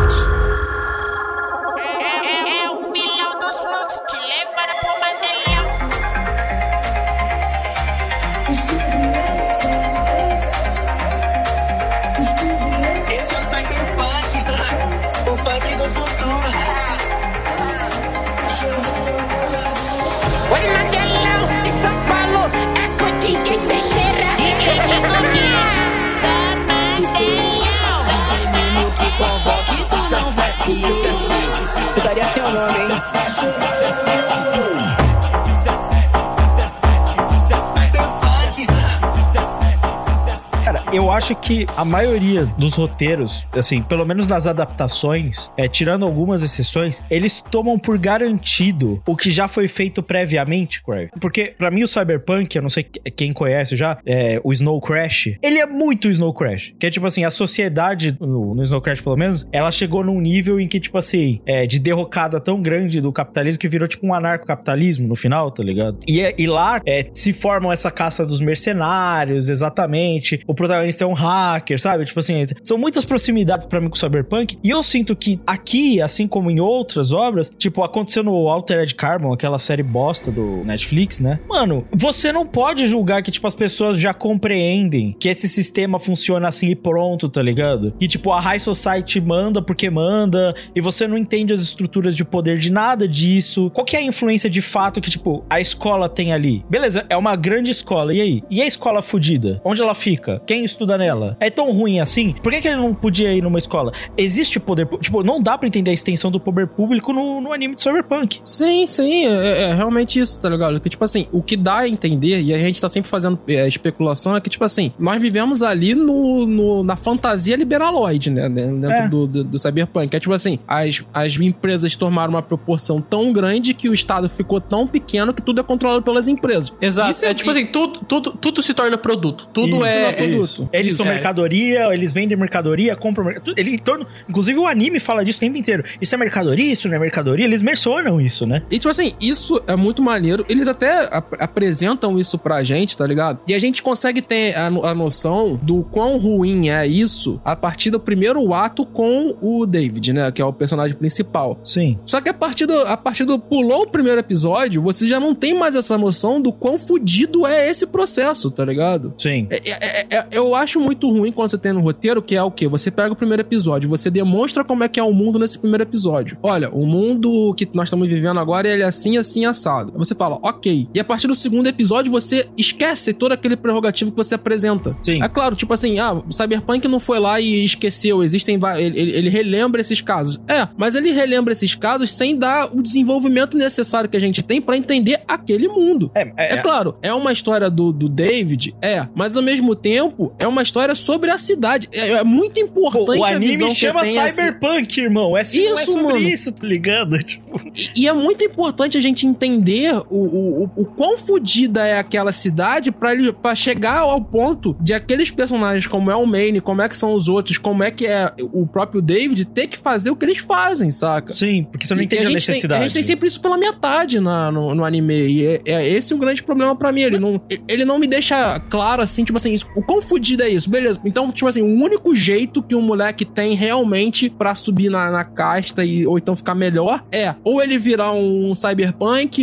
É o vilão dos fluxos que leva pro mandelhão. Esse é o cyberpunk, o funk do futuro. Oi, mandelhão de São Paulo, é com o D J Teixeira. D J Chico Mix, só mandelhão. D J mesmo que convoque, tu não vai se esquecer. Eu daria teu nome, hein? Cara, eu acho que a maioria dos roteiros, assim, pelo menos nas adaptações, é, tirando algumas exceções, eles tomam por garantido o que já foi feito previamente, Craig. Porque, pra mim, o Cyberpunk, eu não sei quem conhece já, é, o Snow Crash, ele é muito Snow Crash. Que é, tipo assim, a sociedade, no, no Snow Crash pelo menos, ela chegou num nível em que, tipo assim, é, de derrocada tão grande do capitalismo que virou, tipo, um anarcocapitalismo no final, tá ligado? E, e lá, é, se formam essa caça dos mercenários, exatamente. O protagonista antes de ser um hacker, sabe? Tipo assim, são muitas proximidades pra mim com o Cyberpunk. E eu sinto que aqui, assim como em outras obras, tipo, aconteceu no Altered Carbon, aquela série bosta do Netflix, né? Mano, você não pode julgar que, tipo, as pessoas já compreendem que esse sistema funciona assim e pronto, tá ligado? Que, tipo, a High Society manda porque manda e você não entende as estruturas de poder de nada disso. Qual que é a influência de fato que, tipo, a escola tem ali? Beleza, é uma grande escola, e aí? E a escola fudida? Onde ela fica? Quem estuda nela? É tão ruim assim? Por que que ele não podia ir numa escola? Existe poder... Tipo, não dá pra entender a extensão do poder público no, no anime de Cyberpunk. Sim, sim, é, é realmente isso, tá ligado? Que, tipo assim, o que dá a entender, e a gente tá sempre fazendo é, especulação, é que, tipo assim, nós vivemos ali no, no, na fantasia liberaloide, né? Dentro é. do, do, do Cyberpunk. É tipo assim, as, as empresas tomaram uma proporção tão grande que o Estado ficou tão pequeno que tudo é controlado pelas empresas. Exato. Isso é, é tipo assim, tudo, tudo, tudo se torna produto. Tudo isso, é, é produto. Isso. Eles isso, são é. mercadoria, eles vendem mercadoria, compram... Ele torna... Inclusive o anime fala disso o tempo inteiro. Isso é mercadoria, isso não é mercadoria. Eles mencionam isso, né? E tipo assim, isso é muito maneiro. Eles até ap- apresentam isso pra gente, tá ligado? E a gente consegue ter a, a noção do quão ruim é isso a partir do primeiro ato com o David, né? Que é o personagem principal. Sim. Só que a partir do, a partir do pulou o primeiro episódio, você já não tem mais essa noção do quão fudido é esse processo, tá ligado? Sim. É, é, é, eu acho muito ruim quando você tem no roteiro, que é o quê? Você pega o primeiro episódio, você demonstra como é que é o mundo nesse primeiro episódio. Olha, o mundo que nós estamos vivendo agora, ele é assim, assim, assado. Você fala, ok. E a partir do segundo episódio, você esquece todo aquele prerrogativo que você apresenta. Sim. É claro, tipo assim, ah, o Cyberpunk não foi lá e esqueceu, existem... Ele, ele, ele relembra esses casos. É, mas ele relembra esses casos sem dar o desenvolvimento necessário que a gente tem pra entender aquele mundo. É, é, é claro, é uma história do, do David, é, mas ao mesmo tempo, é uma história sobre a cidade. É, é muito importante o, o a visão anime chama que Cyberpunk, esse... irmão. É, isso, não é sobre mano. isso, tá ligado? Tipo... E, e é muito importante a gente entender o, o, o, o quão fodida é aquela cidade pra, ele, pra chegar ao ponto de aqueles personagens como é o Maine, como é que são os outros, como é que é o próprio David, ter que fazer o que eles fazem, saca? Sim, porque você não e, entende a, a necessidade. Tem, a gente tem sempre isso pela metade na, no, no anime, e é, é esse o grande problema pra mim. Ele não, ele não me deixa claro, assim, tipo assim, isso, o quão fodido é isso? Beleza, então, tipo assim, o único jeito que um moleque tem realmente pra subir na, na casta e, ou então ficar melhor é ou ele virar um Cyberpunk,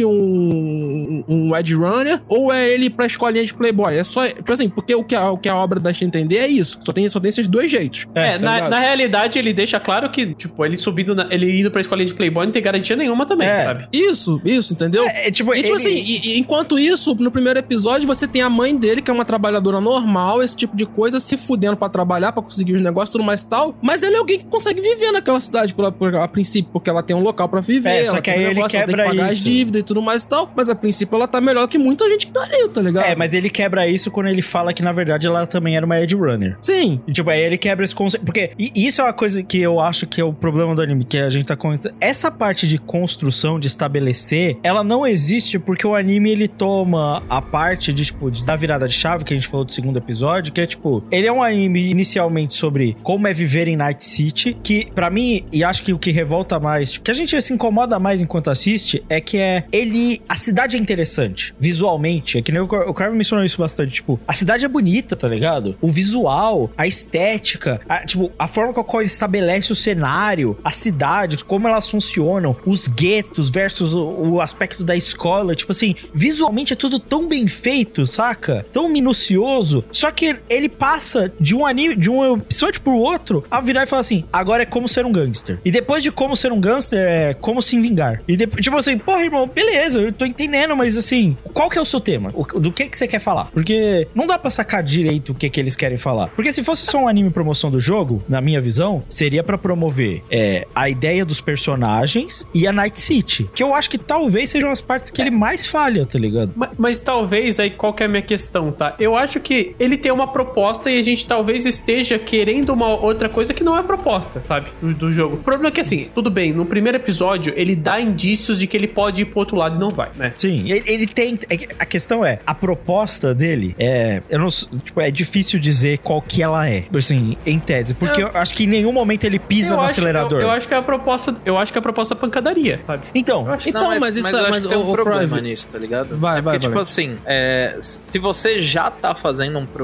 um, um Edge Runner, ou é ele ir pra escolinha de Playboy. É só, tipo assim, porque o que a, o que a obra deixa entender é isso. Só tem, só tem esses dois jeitos. É, é na, na realidade, ele deixa claro que, tipo, ele subindo, na, ele indo pra escolinha de Playboy não tem garantia nenhuma também, é. sabe? Isso, isso, entendeu? É, é, tipo, e, tipo ele... assim, e, e, enquanto isso, no primeiro episódio, você tem a mãe dele, que é uma trabalhadora normal, esse tipo de coisa, se fudendo pra trabalhar, pra conseguir os negócios, tudo mais e tal, mas ele é alguém que consegue viver naquela cidade, por, por, a princípio, porque ela tem um local pra viver, é, ela só que aí um ele negócio, quebra ela tem que pagar isso. as dívidas e tudo mais e tal, mas a princípio ela tá melhor que muita gente que tá ali, tá ligado? É, mas ele quebra isso quando ele fala que, na verdade, ela também era uma Edge Runner. Sim. E, tipo, aí ele quebra esse conceito, porque e isso é uma coisa que eu acho que é o problema do anime, que a gente tá comentando. Essa parte de construção, de estabelecer, ela não existe porque o anime, ele toma a parte de, tipo, de, da virada de chave, que a gente falou do segundo episódio, que é, tipo, ele é um anime inicialmente sobre como é viver em Night City, que, pra mim, e acho que o que revolta mais, tipo, que a gente se incomoda mais enquanto assiste, é que é, ele, a cidade é interessante, visualmente, é que nem o, o Carmen mencionou isso bastante, tipo, a cidade é bonita, tá ligado? O visual, a estética, a, tipo, a forma com a qual ele estabelece o cenário, a cidade, como elas funcionam, os guetos versus o, o aspecto da escola, tipo assim, visualmente é tudo tão bem feito, saca? Tão minucioso, só que ele passa de um anime, de um episódio pro outro, a virar e falar assim, agora é como ser um gangster. E depois de como ser um gangster, é como se vingar. E depois, tipo assim, porra, irmão, beleza, eu tô entendendo, mas assim, qual que é o seu tema? O, do que que você quer falar? Porque não dá pra sacar direito o que que eles querem falar. Porque se fosse só um anime promoção do jogo, na minha visão, seria pra promover é, a ideia dos personagens e a Night City, que eu acho que talvez sejam as partes que ele mais falha, tá ligado? Mas, mas talvez, aí qual que é a minha questão, tá? Eu acho que ele tem uma proposta e a gente talvez esteja querendo uma outra coisa que não é proposta, sabe? Do, do jogo. O problema é que assim, tudo bem, no primeiro episódio ele dá indícios de que ele pode ir pro outro lado e não vai, né? Sim, ele, ele tem... A questão é, a proposta dele é... Eu não... Tipo, é difícil dizer qual que ela é, assim, em tese, porque eu, eu acho que em nenhum momento ele pisa no acho, acelerador. Eu, eu acho que é a proposta... Eu acho que é a proposta pancadaria, sabe? Então... Então, não, mas, mas isso... Mas eu mas acho que tem um problema Prime. nisso, tá ligado? Vai, é vai, porque, vai. tipo vai. assim, é, se você já tá fazendo um produto pra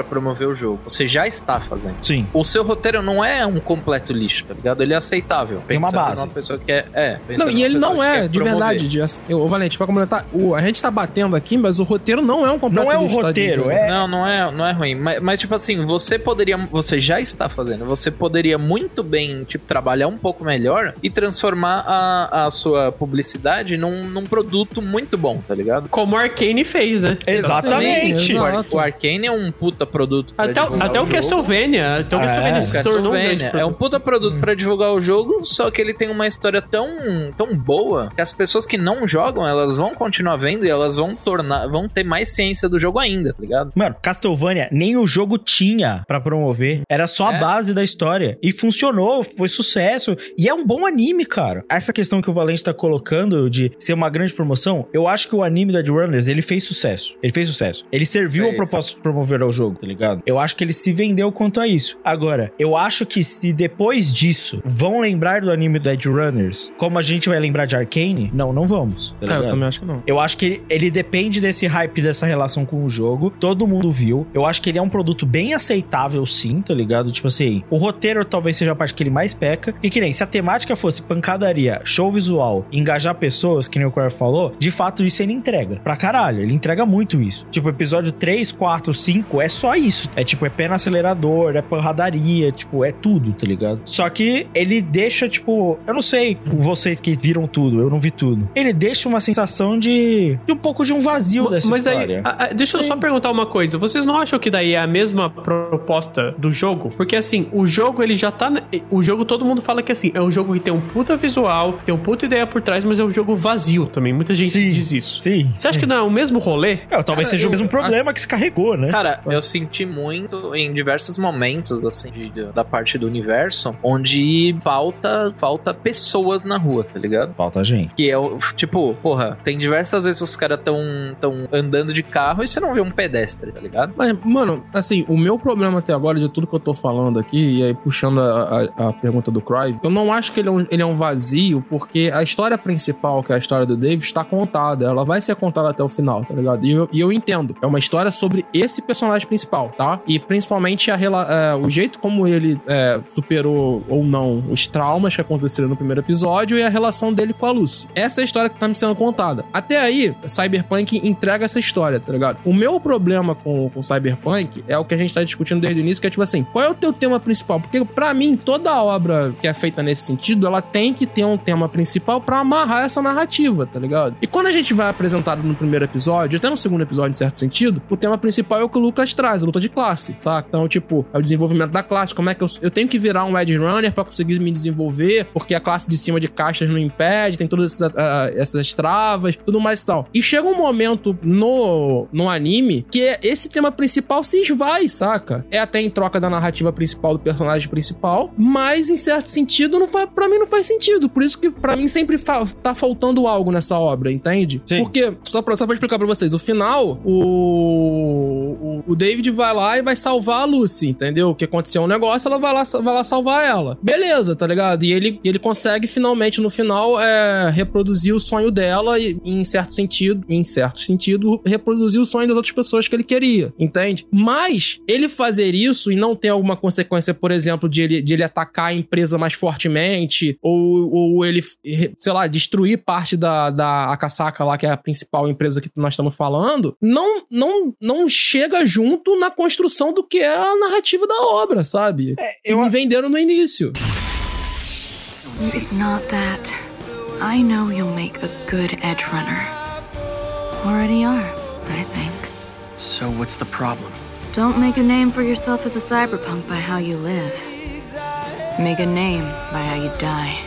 promover o jogo. Você já está fazendo. Sim. O seu roteiro não é um completo lixo, tá ligado? Ele é aceitável. Tem uma base. Uma pessoa que é, é não, e ele não é, de verdade, de, eu, Valente, pra comentar, o, a gente tá batendo aqui, mas o roteiro não é um completo Não é o lixo, roteiro, tá, é... Não, não é, não é ruim. Mas, mas, tipo assim, você poderia... Você já está fazendo. Você poderia muito bem, tipo, trabalhar um pouco melhor e transformar a, a sua publicidade num, num produto muito bom, tá ligado? Como o Arcane fez, né? Exatamente. O, Ar, o Arcane é um puta produto pra Até, divulgar até o, o Castlevania. Até o Castlevania é, se tornou um grande é um puta produto Hum. pra divulgar o jogo, só que ele tem uma história tão, tão boa que as pessoas que não jogam, elas vão continuar vendo e elas vão tornar, vão ter mais ciência do jogo ainda, tá ligado? Mano, Castlevania nem o jogo tinha pra promover. Era só É. a base da história. E funcionou, foi sucesso. E é um bom anime, cara. Essa questão que o Valente tá colocando de ser uma grande promoção, eu acho que o anime da Edgerunners, ele fez sucesso. Ele fez sucesso. Ele serviu Fez. ao propósito de promover ao jogo, tá ligado? Eu acho que ele se vendeu quanto a isso. Agora, eu acho que se depois disso vão lembrar do anime do Edgerunners como a gente vai lembrar de Arcane, não, não vamos. Tá É, eu ligado? também acho que não. Eu acho que ele, ele depende desse hype, dessa relação com o jogo. Todo mundo viu. Eu acho que ele é um produto bem aceitável, sim, tá ligado? Tipo assim, o roteiro talvez seja a parte que ele mais peca. E que nem, se a temática fosse pancadaria, show visual, engajar pessoas, que nem o Corey falou, de fato isso ele entrega. Pra caralho, ele entrega muito isso. Tipo, episódio três, quatro, cinco é só isso. É tipo, é pé no acelerador, é porradaria, tipo, é tudo, tá ligado? Só que ele deixa, tipo, eu não sei vocês que viram tudo, eu não vi tudo. Ele deixa uma sensação de, de um pouco de um vazio dessa Mas história. aí, a, a, deixa eu só perguntar uma coisa. Vocês não acham que daí é a mesma proposta do jogo? Porque assim, o jogo ele já tá... O jogo todo mundo fala que assim, é um jogo que tem um puta visual, tem um puta ideia por trás, mas é um jogo vazio também. Muita gente Sim, diz isso. Sim. Você acha que não é o mesmo rolê? É, talvez Cara, seja o eu- mesmo problema as- que se carregou, né? Cara, eu senti muito em diversos momentos, assim, de- de- da parte do universo, onde falta, falta pessoas na rua, tá ligado? Falta gente. Que é o, tipo, porra, tem diversas vezes os caras tão, tão andando de carro e você não vê um pedestre, tá ligado? Mas, mano, assim, o meu problema até agora, de tudo que eu tô falando aqui, e aí puxando a, a, a pergunta do Cry, eu não acho que ele é, um, ele é um vazio, porque a história principal, que é a história do Dave, está contada. Ela vai ser contada até o final, tá ligado? E eu, e eu entendo. É uma história sobre esse personagem principal, tá? E principalmente a, rela- é, o jeito como ele é, superou ou não os traumas que aconteceram no primeiro episódio e a relação dele com a Lucy. Essa é a história que tá me sendo contada. Até aí, Cyberpunk entrega essa história, tá ligado? O meu problema com, com Cyberpunk é o que a gente tá discutindo desde o início, que é tipo assim, qual é o teu tema principal? Porque pra mim, toda obra que é feita nesse sentido, ela tem que ter um tema principal pra amarrar essa narrativa, tá ligado? E quando a gente vai apresentado no primeiro episódio, até no segundo episódio, em certo sentido, o tema principal é o que o Lucas traz, a luta de classe, tá? Então, tipo, é o desenvolvimento da classe, como é que eu, eu tenho que virar um Edge Runner pra conseguir me desenvolver, porque a classe de cima de caixas não impede, tem todas essas, uh, essas travas, tudo mais e tal. E chega um momento no, no anime que é, esse tema principal se esvai, saca? É até em troca da narrativa principal do personagem principal, mas em certo sentido, não faz, pra mim não faz sentido. Por isso que pra mim sempre fa tá faltando algo nessa obra, entende? Sim. Porque, só pra, só pra explicar pra vocês, o final, o, o, o David vai lá e vai salvar a Lucy, entendeu? O que aconteceu um negócio, ela vai lá, vai lá salvar ela. Beleza, tá ligado? E ele, ele consegue finalmente, no final, é, reproduzir o sonho dela e, em certo sentido, em certo sentido, reproduzir o sonho das outras pessoas que ele queria, entende? Mas, ele fazer isso e não ter alguma consequência, por exemplo, de ele, de ele atacar a empresa mais fortemente, ou, ou ele, sei lá, destruir parte da, da Akasaka lá, que é a principal empresa que nós estamos falando, não, não, não chega junto na construção do que é a narrativa da obra, sabe? É, que me venderam no início. It's not that. I know you'll make a good edge runner. Already are, I think. So what's the problem? Don't make a name for yourself as a cyberpunk by how you live. Make a name by how you die.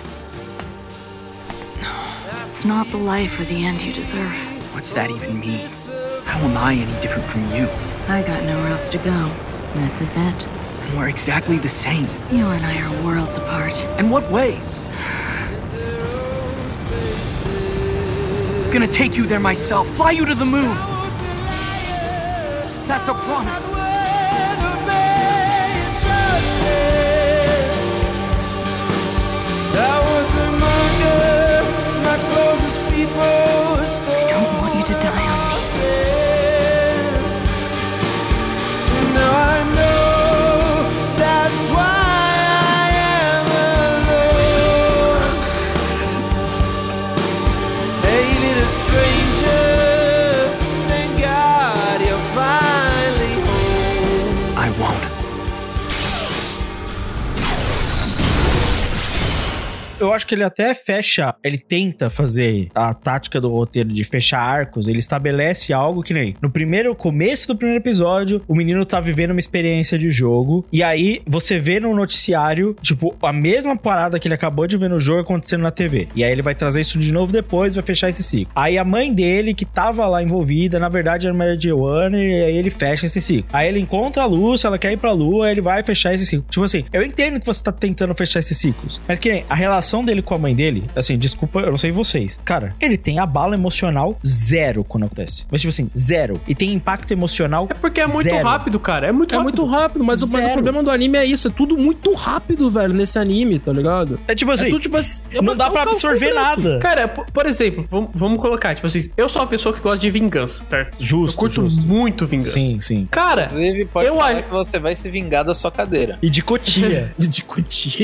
It's not the life or the end you deserve. What's that even mean? How am I any different from you? I got nowhere else to go. This is it. And we're exactly the same. You and I are worlds apart. In what way? I'm gonna take you there myself, fly you to the moon. That's a promise. I don't want you to die on me. eu acho que ele até fecha, ele tenta fazer a tática do roteiro de fechar arcos, ele estabelece algo que nem, no primeiro, começo do primeiro episódio, o menino tá vivendo uma experiência de jogo, e aí você vê no noticiário, tipo, a mesma parada que ele acabou de ver no jogo acontecendo na T V. E aí ele vai trazer isso de novo depois, vai fechar esse ciclo. Aí a mãe dele, que tava lá envolvida, na verdade era uma de Warner, e aí ele fecha esse ciclo. Aí ele encontra a Lúcia, ela quer ir pra Lua, aí ele vai fechar esse ciclo. Tipo assim, eu entendo que você tá tentando fechar esses ciclos, mas que nem a relação dele com a mãe dele, assim, desculpa, eu não sei vocês. Cara, ele tem abalo emocional zero quando acontece. Mas tipo assim, zero. E tem impacto emocional É porque é muito zero. rápido, cara. É muito É rápido. muito rápido, mas o, mas o problema do anime é isso. É tudo muito rápido, velho, nesse anime, tá ligado? É tipo assim, é tudo, tipo assim é não dá pra absorver nada. Cara, por, por exemplo, vamos, vamos colocar, tipo assim, eu sou uma pessoa que gosta de vingança, certo? Justo, Eu curto justo. muito vingança. Sim, sim. Cara, Inclusive, pode eu falar acho... que você vai se vingar da sua cadeira. E de cotia. de cotia.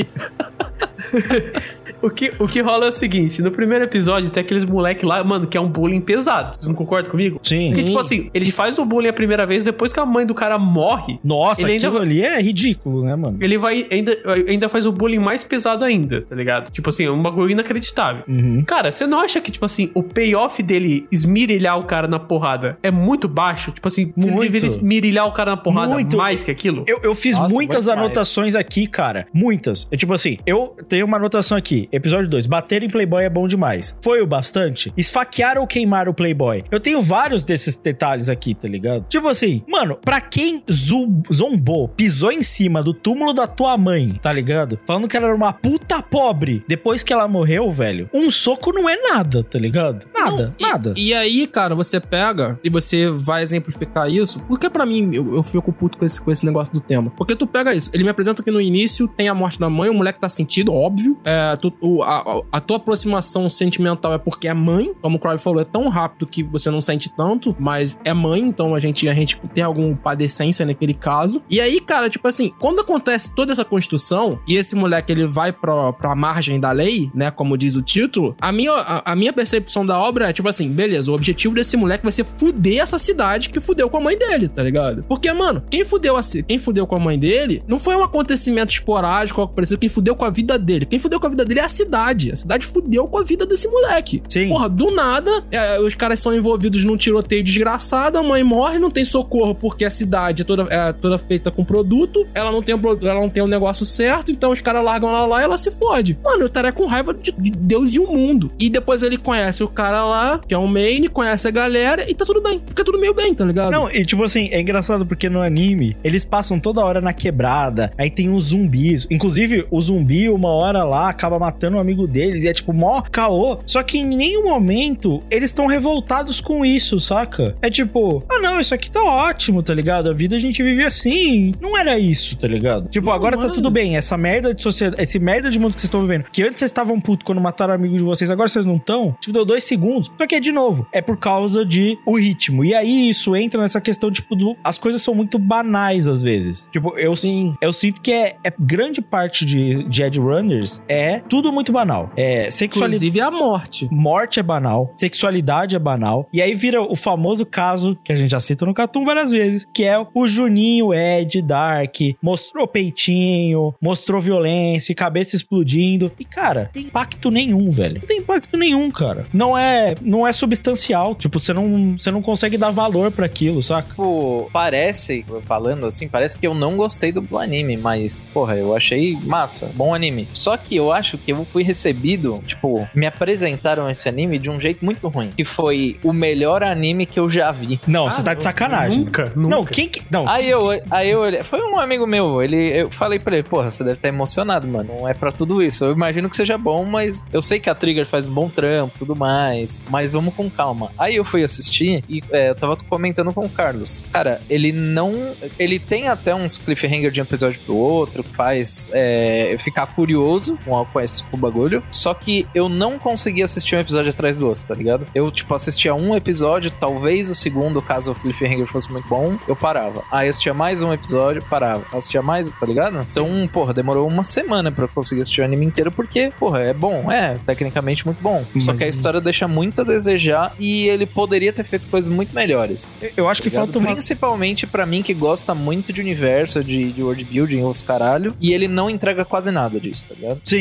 O que, o que rola é o seguinte, no primeiro episódio tem aqueles moleque lá, mano, que é um bullying pesado. Vocês não concordam comigo? Sim. Porque, Sim. tipo assim, ele faz o bullying a primeira vez, depois que a mãe do cara morre... Nossa, ele aquilo ainda... ali é ridículo, né, mano? Ele vai, ainda, ainda faz o bullying mais pesado ainda, tá ligado? Tipo assim, é um bagulho inacreditável. Uhum. Cara, você não acha que, tipo assim, o payoff dele esmirilhar o cara na porrada é muito baixo? Tipo assim, Muito. ele deveria esmirilhar o cara na porrada Muito. mais que aquilo? Eu, eu fiz Nossa, muitas muito mais. anotações aqui, cara. Muitas. É tipo assim, eu tenho uma anotação aqui. Episódio dois. Bater em Playboy é bom demais. Foi o bastante? Esfaquear ou queimar o Playboy? Eu tenho vários desses detalhes aqui, tá ligado? Tipo assim, mano, pra quem zu- zombou, pisou em cima do túmulo da tua mãe, tá ligado? Falando que ela era uma puta pobre. Depois que ela morreu, velho, um soco não é nada, tá ligado? Nada, Não, nada. E, e aí, cara, você pega e você vai exemplificar isso. Porque pra mim, eu, eu fico puto com esse, com esse negócio do tema. Porque tu pega isso. Ele me apresenta que no início tem a morte da mãe, o moleque tá sentido, óbvio. É, tu, o, a, a tua aproximação sentimental é porque é mãe. Como o Crowley falou, é tão rápido que você não sente tanto. Mas é mãe, então a gente, a gente tem alguma padecência naquele caso. E aí, cara, tipo assim, quando acontece toda essa construção e esse moleque ele vai pra, pra margem da lei, né? Como diz o título, a minha, a, a minha percepção da obra é tipo assim, beleza, o objetivo desse moleque vai ser fuder essa cidade que fudeu com a mãe dele, tá ligado? Porque, mano, quem fudeu, a, quem fudeu com a mãe dele não foi um acontecimento esporádico, algo parecido, quem fudeu com a vida dele. Quem fudeu com a vida dele é a cidade. A cidade fudeu com a vida desse moleque. Sim. Porra, do nada, é, os caras são envolvidos num tiroteio desgraçado, a mãe morre, não tem socorro porque a cidade é toda, é toda feita com produto, ela não tem o um, ela não tem um negócio certo, então os caras largam ela lá e ela se fode. Mano, eu estaria com raiva de, de Deus e o mundo. E depois ele conhece o cara lá, que é um main, conhece a galera e tá tudo bem. Fica tudo meio bem, tá ligado? Não, e tipo assim, é engraçado porque no anime, eles passam toda hora na quebrada, aí tem os zumbis. Inclusive, o zumbi, uma hora lá, acaba matando um amigo deles e é tipo, mó caô. Só que em nenhum momento eles estão revoltados com isso, saca? É tipo, ah não, isso aqui tá ótimo, tá ligado? A vida a gente vive assim. Não era isso, tá ligado? Tipo, Não, agora mano. tá tudo bem. Essa merda de sociedade, esse merda de mundo que vocês estão vivendo, que antes vocês estavam putos quando mataram amigo de vocês, agora vocês não estão. Tipo, deu dois segundos. Só que é de novo, é por causa de o ritmo. E aí isso entra nessa questão, tipo, do, as coisas são muito banais às vezes. Tipo, eu, Sim. eu sinto que é, é grande parte de, de Edge Runners é tudo muito banal. É sexualidade. Inclusive a morte. Morte é banal, sexualidade é banal, e aí vira o famoso caso que a gente já cita no Catum várias vezes, que é o Juninho Ed Dark, mostrou peitinho, mostrou violência, cabeça explodindo, e cara, não tem impacto nenhum, velho. Não tem impacto nenhum, cara. Não é, não é substancial, tipo, você não, você não consegue dar valor pra aquilo, saca? Tipo, parece, falando assim, parece que eu não gostei do, do anime, mas, porra, eu achei massa, bom anime. Só que eu acho que eu fui recebido, tipo, me apresentaram esse anime de um jeito muito ruim, que foi o melhor anime que eu já vi. Não, você tá de sacanagem. Nunca, nunca. Não, quem que... Não, Aí eu, aí eu olhei, foi um amigo meu, ele, eu falei pra ele, porra, você deve estar emocionado, mano, não é pra tudo isso. Eu imagino que seja bom, mas eu sei que a Trigger faz um bom trampo, tudo mais, mas vamos com calma. Aí eu fui assistir e é, eu tava comentando com o Carlos. Cara, ele não... Ele tem até uns cliffhanger de um episódio pro outro, que faz é, ficar curioso com, com esse com o bagulho, só que eu não consegui assistir um episódio atrás do outro, tá ligado? Eu, tipo, assistia um episódio, talvez o segundo, caso o cliffhanger fosse muito bom, eu parava. Aí assistia mais um episódio, parava. Assistia mais, tá ligado? Então, porra, demorou uma semana pra eu conseguir assistir o anime inteiro, porque, porra, é bom, é, tecnicamente muito bom. Mas Só que a história deixa muito a desejar e ele poderia ter feito coisas muito melhores. eu acho que Tá ligado? falta uma... Principalmente pra mim que gosta muito de universo, de, de world building, os caralho, e ele não entrega quase nada disso, tá ligado? Sim, eu, eu,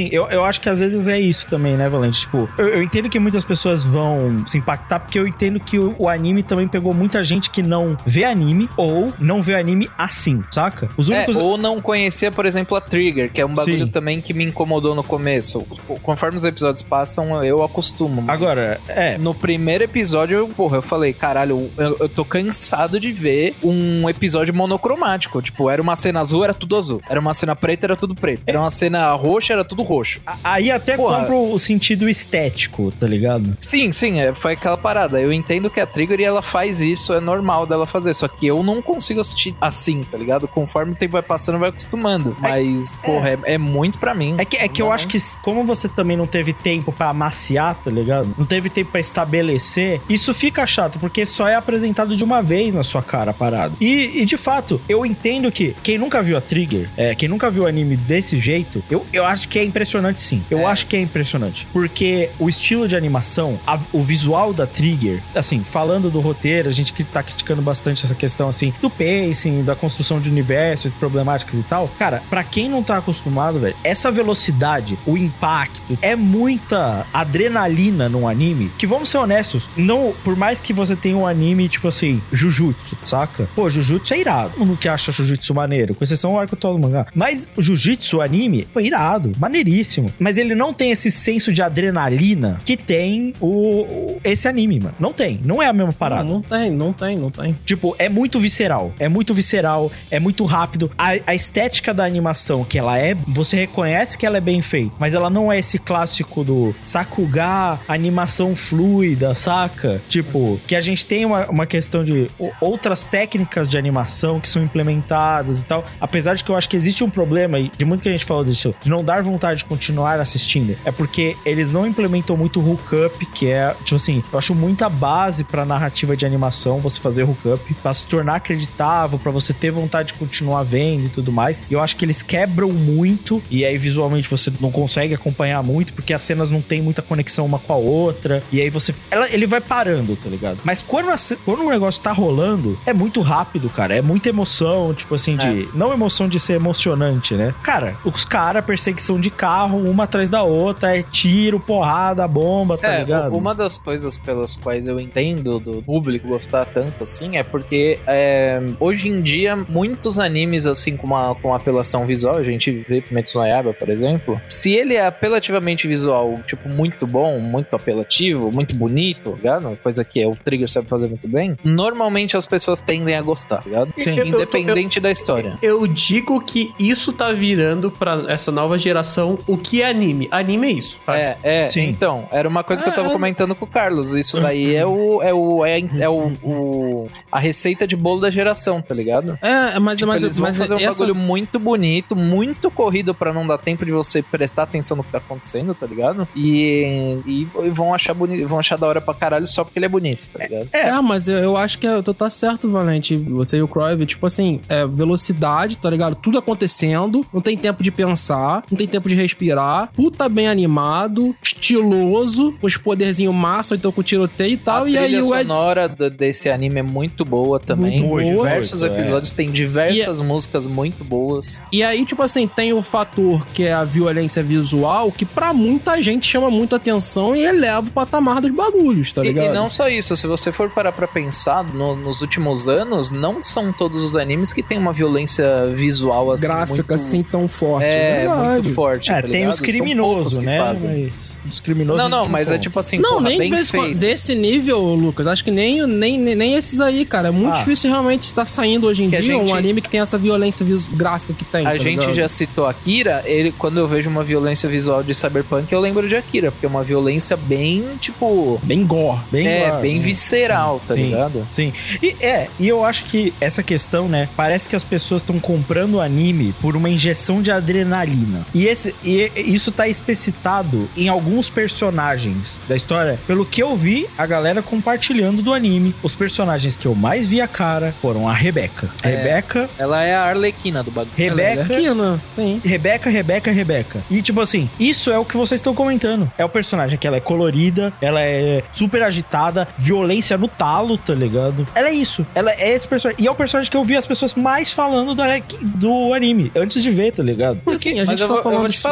acho que às vezes é isso também, né, Valente? Tipo, eu, eu entendo que muitas pessoas vão se impactar, porque eu entendo que o, o anime também pegou muita gente que não vê anime ou não vê anime assim, saca? Os únicos... É, ou não conhecia, por exemplo, a Trigger, que é um bagulho Sim. também que me incomodou no começo. Conforme os episódios passam, eu acostumo. Agora, é... No primeiro episódio, eu, porra, eu falei, caralho, eu, eu tô cansado de ver um episódio monocromático. Tipo, era uma cena azul, era tudo azul. Era uma cena preta, era tudo preto. Era uma cena roxa, era tudo roxo. Aí até porra. compro o sentido estético, tá ligado? Sim, sim, é, foi aquela parada. Eu entendo que a Trigger, ela faz isso, é normal dela fazer. Só que eu não consigo assistir assim, tá ligado? Conforme o tempo vai passando, vai acostumando. Mas, é, porra, é, é muito pra mim. É que, é que eu acho que, como você também não teve tempo pra amaciar, tá ligado? Não teve tempo pra estabelecer, isso fica chato, porque só é apresentado de uma vez na sua cara a parada. E, e de fato, eu entendo que quem nunca viu a Trigger, é, quem nunca viu o anime desse jeito, eu, eu acho que é impressionante sim. Eu é. acho que é impressionante. Porque o estilo de animação, a, o visual da Trigger, assim, falando do roteiro, a gente que tá criticando bastante essa questão, assim, do pacing, da construção de universo, de problemáticas e tal. Cara, pra quem não tá acostumado, velho, essa velocidade, o impacto, é muita adrenalina num anime, que vamos ser honestos, não, por mais que você tenha um anime, tipo assim, Jujutsu, saca? Pô, Jujutsu é irado. Todo mundo que acha Jujutsu maneiro, com exceção do arco todo do mangá. Mas o Jujutsu, o anime, é irado, maneiríssimo. Mas ele não tem esse senso de adrenalina que tem o, o esse anime, mano. Não tem. Não é a mesma parada. Não, não tem, não tem, não tem. Tipo, é muito visceral. É muito visceral, é muito rápido. A, a estética da animação, que ela é, você reconhece que ela é bem feita, mas ela não é esse clássico do Sakuga, animação fluida, saca? Tipo, que a gente tem uma, uma questão de outras técnicas de animação que são implementadas e tal. Apesar de que eu acho que existe um problema, e de muito que a gente falou disso, de não dar vontade de continuar assistindo, é porque eles não implementam muito hookup, que é, tipo assim, eu acho muita base pra narrativa de animação, você fazer hookup, pra se tornar acreditável, pra você ter vontade de continuar vendo e tudo mais. E eu acho que eles quebram muito, e aí visualmente você não consegue acompanhar muito, porque as cenas não tem muita conexão uma com a outra, e aí você... Ela, ele vai parando, tá ligado? Mas quando, a, quando o negócio tá rolando, é muito rápido, cara. É muita emoção, tipo assim, de... É. Não emoção de ser emocionante, né? Cara, os caras, perseguição de carro, uma atrás da outra, é tiro, porrada, bomba, tá é, ligado? Uma das coisas pelas quais eu entendo do público gostar tanto, assim, é porque é, hoje em dia, muitos animes, assim, com uma, com uma apelação visual, a gente vê Kimetsu no Yaiba, por exemplo, se ele é apelativamente visual, tipo, muito bom, muito apelativo, muito bonito, ligado? Coisa que o Trigger sabe fazer muito bem, normalmente as pessoas tendem a gostar, ligado? Sim. Independente eu, eu, da história. Eu digo que isso tá virando pra essa nova geração o que é anime. Anime é isso. Sabe? É, é. Sim. Então, era uma coisa que eu tava comentando com o Carlos. Isso daí é o é o é, é o, o a receita de bolo da geração, tá ligado? É, mas tipo, mas eles vão mas fazer um essa... bagulho muito bonito, muito corrido pra não dar tempo de você prestar atenção no que tá acontecendo, tá ligado? E, e, e vão achar bonito, vão achar da hora pra caralho só porque ele é bonito, tá ligado? É, é mas eu, eu acho que é, tu tá certo, Valente. Você e o Croy, tipo assim, é velocidade, tá ligado? Tudo acontecendo, não tem tempo de pensar, não tem tempo de respirar, puta bem animado, estiloso, com os poderzinhos massa, ou então com tiroteio e tal. A e aí o a sonora Ed... desse anime é muito boa também. Muito boa. Diversos É. episódios, tem diversas e... músicas muito boas. E aí, tipo assim, tem o fator que é a violência visual, que pra muita gente chama muita atenção e eleva o patamar dos bagulhos, tá ligado? E, e não só isso, se você for parar pra pensar, no, nos últimos anos, não são todos os animes que tem uma violência visual assim, gráfica muito... assim tão forte. É, é muito forte, É, tá tem os criminosos, né? Mas os criminosos... Não, não, mas é tipo assim, não, porra, nem bem de vez feito. desse nível, Lucas, acho que nem, nem, nem esses aí, cara. É muito Ah. difícil realmente estar saindo hoje em Que a dia gente- um anime que tem essa violência vis- gráfica que tem. A tá gente ligado? já citou Akira, ele, quando eu vejo uma violência visual de Cyberpunk, eu lembro de Akira, porque é uma violência bem, tipo... Bem gore. Bem é, gore, bem né? visceral, tá Sim, ligado? Sim. E é, e eu acho que essa questão, né, parece que as pessoas estão comprando o anime por uma injeção de adrenalina. E, esse, e isso tá explicitado em alguns personagens da história. Pelo que eu vi, a galera compartilhando do anime, os personagens que eu mais vi a cara foram a Rebeca. É. Rebeca... Ela é a Arlequina do bagulho. Rebeca... Arlequina, sim. Rebeca, Rebeca, Rebeca. E tipo assim, isso é o que vocês estão comentando. É o personagem que ela é colorida, ela é super agitada, violência no talo, tá ligado? Ela é isso. Ela é esse personagem. E é o personagem que eu vi as pessoas mais falando do, do anime, antes de ver, tá ligado? Porque assim, a Mas gente eu, tá vou, eu falando vou te de- falar, viu?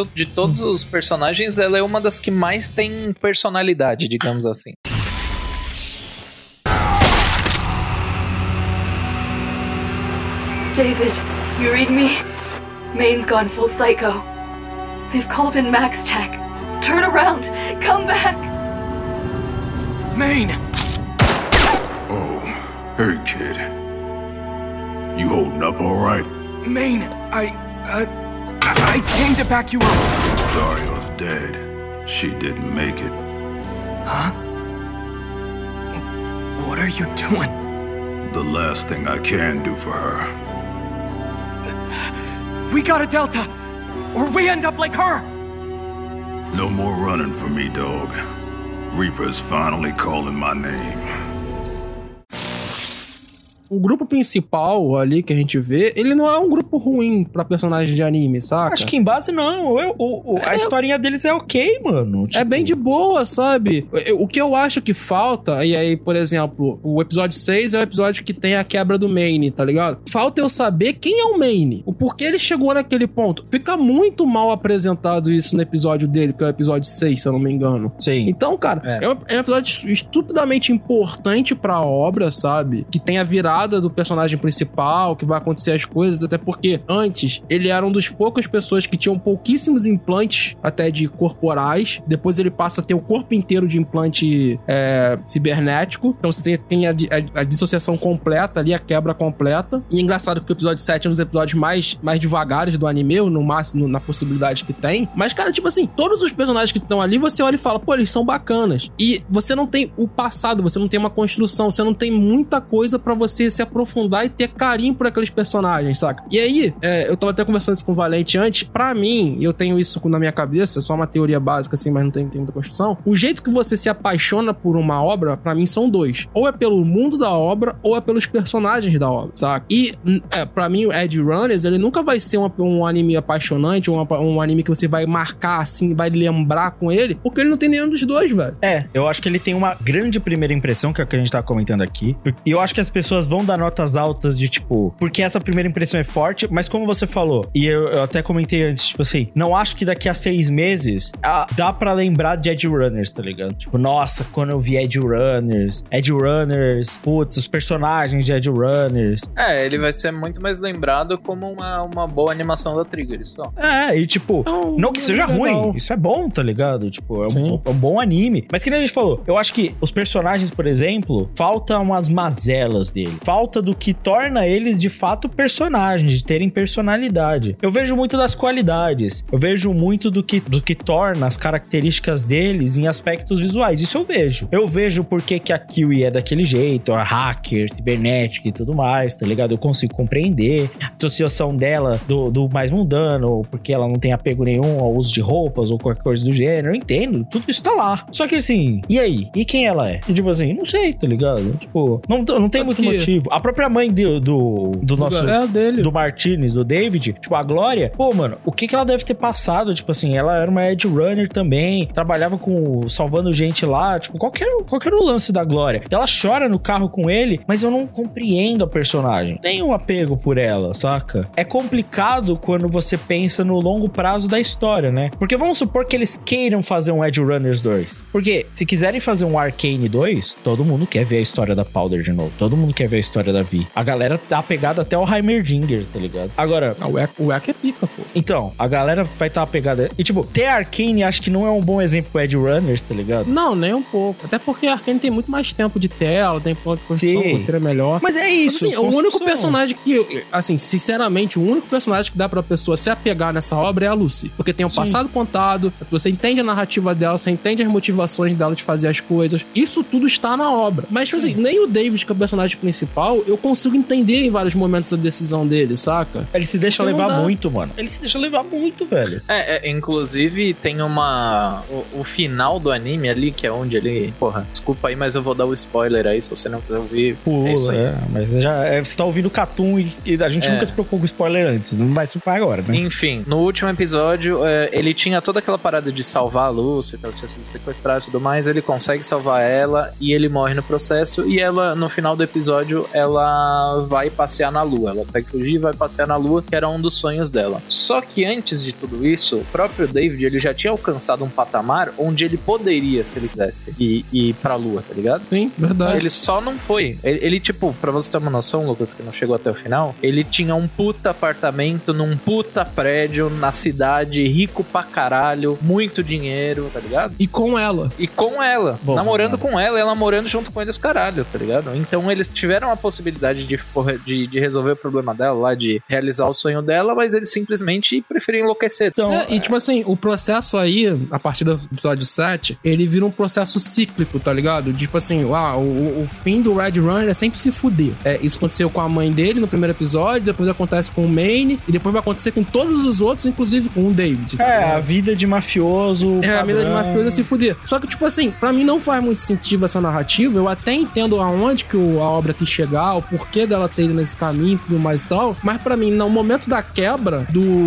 de todos os personagens, ela é uma das que mais tem personalidade, digamos assim. David, you read me? Maine's gone full psycho. They've called in Max Tech. Turn around! Come back! Maine! Oh, hey kid. You holding up all right? Maine, I, uh, I came to back you up. Dario's dead. She didn't make it. Huh? What are you doing? The last thing I can do for her. We got a Delta, or we end up like her! No more running for me, dog. Reaper's finally calling my name. O grupo principal ali que a gente vê, ele não é um grupo ruim pra personagem de anime, saca? Acho que em base não. Eu, o, o, a é, historinha deles é ok, mano. Tipo... É bem de boa, sabe? O que eu acho que falta, e aí, por exemplo, o episódio seis é o episódio que tem a quebra do Maine, tá ligado? Falta eu saber quem é o Maine. O porquê ele chegou naquele ponto. Fica muito mal apresentado isso no episódio dele, que é o episódio seis, se eu não me engano. Sim. Então, cara, é, é um, é um episódio estupidamente importante pra obra, sabe? Que tem a virada do personagem principal, que vai acontecer as coisas, até porque antes ele era um dos poucas pessoas que tinham pouquíssimos implantes até de corporais, depois ele passa a ter o corpo inteiro de implante é, cibernético, então você tem, tem a, a, a dissociação completa ali, a quebra completa, e é engraçado que o episódio sete é um dos episódios mais, mais devagares do anime, no máximo na possibilidade que tem, mas cara, tipo assim, todos os personagens que estão ali, você olha e fala, pô, eles são bacanas, e você não tem o passado, você não tem uma construção, você não tem muita coisa pra você se aprofundar e ter carinho por aqueles personagens, saca? E aí, é, eu tava até conversando isso com o Valente antes, pra mim, eu tenho isso na minha cabeça, é só uma teoria básica assim, mas não tem, tem muita construção, o jeito que você se apaixona por uma obra, pra mim são dois, ou é pelo mundo da obra, ou é pelos personagens da obra, saca? E, é, pra mim, o Edge Runners, ele nunca vai ser uma, um anime apaixonante, um, um anime que você vai marcar assim, vai lembrar com ele, porque ele não tem nenhum dos dois, velho. É, eu acho que ele tem uma grande primeira impressão, que é o que a gente tá comentando aqui, e eu acho que as pessoas vão dar notas altas de, tipo, porque essa primeira impressão é forte, mas como você falou, e eu, eu até comentei antes, tipo assim, não acho que daqui a seis meses ah, dá pra lembrar de Edge Runners, tá ligado? Tipo, nossa, quando eu vi Edge Runners, Edge Runners, putz, os personagens de Edge Runners. É, ele vai ser muito mais lembrado como uma, uma boa animação da Trigger, só. É, e tipo, não, não que seja legal. Ruim, isso é bom, tá ligado? Tipo, é um, é um bom anime. Mas que nem a gente falou, eu acho que os personagens, por exemplo, falta umas mazelas dele. Falta do que torna eles, de fato, personagens, de terem personalidade. Eu vejo muito das qualidades. Eu vejo muito do que, do que torna as características deles em aspectos visuais. Isso eu vejo. Eu vejo por que que a Kiwi é daquele jeito, a hacker, cibernética e tudo mais, tá ligado? Eu consigo compreender a associação dela do, do mais mundano, porque ela não tem apego nenhum ao uso de roupas ou qualquer coisa do gênero. Eu entendo. Tudo isso tá lá. Só que assim, e aí? E quem ela é? E, tipo assim, não sei, tá ligado? Tipo, não, não tem muito motivo. A própria mãe do, do, do nosso... É dele. Do Martinez, do David, tipo, a Glória, pô, mano, o que que ela deve ter passado? Tipo assim, ela era uma Edge Runner também, trabalhava com... salvando gente lá, tipo, qualquer, qualquer o lance da Glória. Ela chora no carro com ele, mas eu não compreendo a personagem. Tenho um apego por ela, saca? É complicado quando você pensa no longo prazo da história, né? Porque vamos supor que eles queiram fazer um Edge Runners dois. Porque se quiserem fazer um Arcane dois, todo mundo quer ver a história da Powder de novo. Todo mundo quer ver a história da Vi. A galera tá apegada até o Heimerdinger, tá ligado? Agora... Ah, o Echo, o Echo é pica, pô. Então, a galera vai estar tá apegada... E tipo, ter Arcane acho que não é um bom exemplo pro Edge Runners, tá ligado? Não, nem um pouco. Até porque a Arcane tem muito mais tempo de tela, tem ponto de posição, roteiro melhor. Mas é isso. Mas, assim, o único personagem que... Assim, sinceramente, o único personagem que dá pra pessoa se apegar nessa obra é a Lucy. Porque tem o passado Sim. contado, você entende a narrativa dela, você entende as motivações dela de fazer as coisas. Isso tudo está na obra. Mas, tipo assim, nem o David, que é o personagem principal, eu consigo entender em vários momentos a decisão dele, saca? Ele se deixa Porque levar muito, mano. Ele se deixa levar muito, velho. É, é inclusive tem uma... O, o final do anime ali, que é onde ele... Porra, desculpa aí, mas eu vou dar o spoiler aí, se você não quiser ouvir. Pula, é isso aí. É, mas já, é, você tá ouvindo o Catum e, e a gente é. nunca se preocupou com spoiler antes. Não vai se preocupar agora, né? Enfim, no último episódio, é, ele tinha toda aquela parada de salvar a Lucy, então tinha sido sequestrado e tudo mais, ele consegue salvar ela e ele morre no processo, e ela, no final do episódio, episódio, ela vai passear na Lua. Ela vai fugir e vai passear na Lua, que era um dos sonhos dela. Só que antes de tudo isso, o próprio David, ele já tinha alcançado um patamar onde ele poderia, se ele quisesse, ir, ir pra Lua, tá ligado? Sim, verdade. Ele só não foi. Ele, ele, tipo, pra você ter uma noção, Lucas, que não chegou até o final, ele tinha um puta apartamento num puta prédio na cidade, rico pra caralho, muito dinheiro, tá ligado? E com ela. E com ela. Bom, namorando bom. com ela e ela morando junto com ele os caralho, tá ligado? Então eles tiveram a possibilidade de, de, de resolver o problema dela lá, de realizar o sonho dela, mas eles simplesmente preferiram enlouquecer. Então, é, e tipo assim, o processo aí, a partir do episódio sete, ele vira um processo cíclico, tá ligado? Tipo assim, ah, o, o fim do Red Runner é sempre se fuder. É, isso aconteceu com a mãe dele no primeiro episódio, depois acontece com o Maine, e depois vai acontecer com todos os outros, inclusive com o David. Tá é, ligado? a vida de mafioso. É, padrão. a vida de mafioso é se fuder. Só que, tipo assim, pra mim não faz muito sentido essa narrativa. Eu até entendo aonde que o, a obra quis chegar, o porquê dela ter ido nesse caminho e tudo mais e tal, mas pra mim, no momento da quebra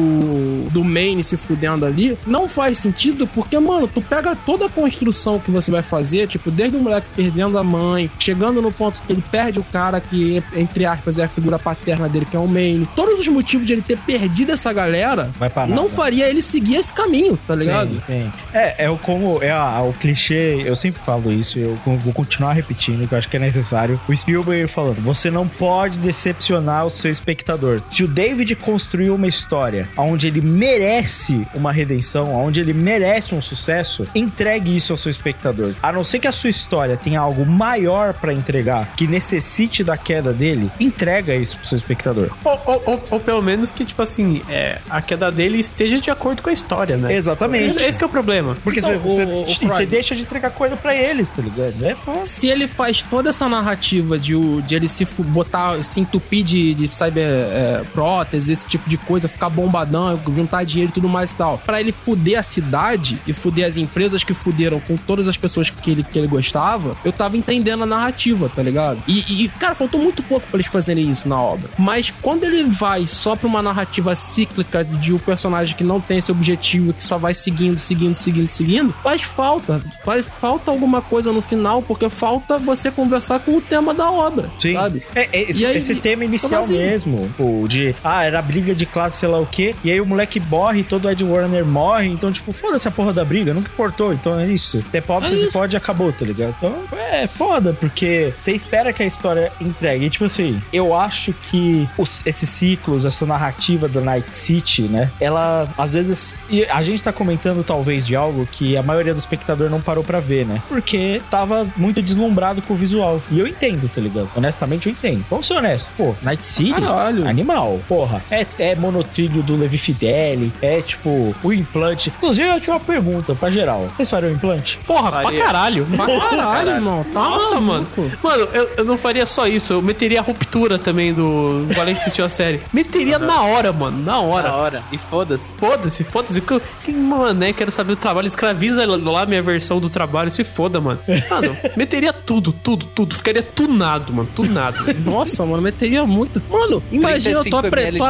do, do Maine se fudendo ali, não faz sentido, porque, mano, tu pega toda a construção que você vai fazer, tipo, desde o moleque perdendo a mãe, chegando no ponto que ele perde o cara que, entre aspas, é a figura paterna dele, que é o Maine. Todos os motivos de ele ter perdido essa galera não faria ele seguir esse caminho, tá ligado? Sim, sim. É, é o como é a, o clichê, eu sempre falo isso, eu vou continuar repetindo, que eu acho que é necessário. O Spielberg falando, você não pode decepcionar o seu espectador. Se o David construiu uma história onde ele merece uma redenção, onde ele merece um sucesso, entregue isso ao seu espectador. A não ser que a sua história tenha algo maior pra entregar, que necessite da queda dele, entrega isso pro seu espectador. Ou, ou, ou, ou pelo menos que, tipo assim, é, a queda dele esteja de acordo com a história, né? Exatamente. Esse que é o problema. Porque então, você deixa de entregar coisa pra eles, tá ligado? É foda. Se ele faz toda essa narrativa de, de ele se botar, se entupir de, de cyber é, prótese, esse tipo de coisa, ficar bombadão, juntar dinheiro e tudo mais e tal, pra ele fuder a cidade e fuder as empresas que fuderam com todas as pessoas que ele, que ele gostava, eu tava entendendo a narrativa, tá ligado? E, e, cara, faltou muito pouco pra eles fazerem isso na obra. Mas quando ele vai só pra uma narrativa cíclica de um personagem que não tem esse objetivo, que só vai seguindo, seguindo, seguindo, seguindo, faz falta. Faz falta alguma coisa no final, porque falta você conversar com o tema da obra, sim, sabe? É, é esse, aí, esse tema inicial assim? mesmo, pô, de, ah, era briga de classe, sei lá o quê, e aí o moleque morre, todo o Ed Warner morre, então, tipo, foda-se a porra da briga, nunca importou, então é isso. Até pobre, é você isso. se fode e acabou, tá ligado? Então, é foda, porque você espera que a história entregue. E, tipo assim, eu acho que os, esses ciclos, essa narrativa do Night City, né, ela, às vezes, e a gente tá comentando, talvez, de algo que a maioria do espectador não parou pra ver, né? Porque tava muito deslumbrado com o visual. E eu entendo, tá ligado? Honestamente, eu entendo. Vamos ser honestos. Pô, Night City, caralho, animal. Porra, é, é monotrilho do Levi Fideli, é, tipo, o implante. Inclusive, eu tinha uma pergunta pra geral. Vocês fariam implante? Porra, Faria. pra caralho. Pra caralho, irmão. Tá Nossa, mano. Mano, eu, eu não faria só isso. Eu meteria a ruptura também do Valente assistiu a série. Meteria uhum. na hora, mano. Na hora. Na hora. E foda-se. Foda-se, foda-se. Quem, mano, né? Quero saber do trabalho. Escraviza lá minha versão do trabalho. Se foda, mano. Mano, meteria tudo, tudo, tudo. Ficaria tunado, mano. Tunado. Nossa, mano, meteria muito. Mano, imagina eu tô aprendendo.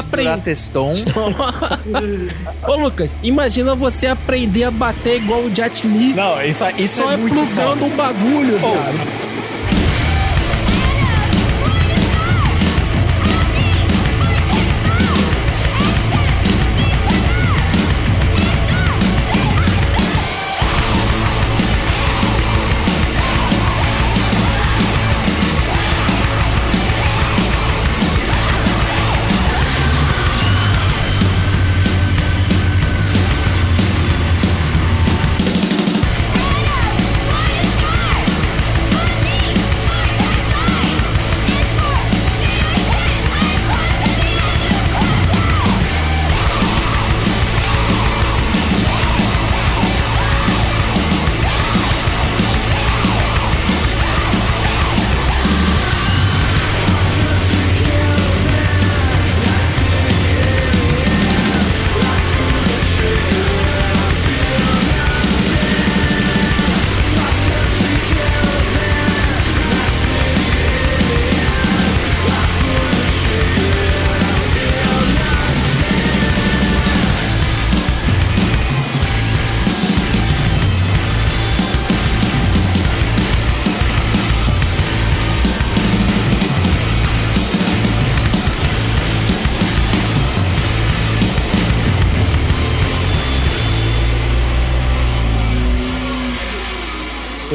Ô, Lucas, imagina você aprender a bater igual o Jet Li. Não, isso, isso só é, é muito plugando um bagulho, oh. cara.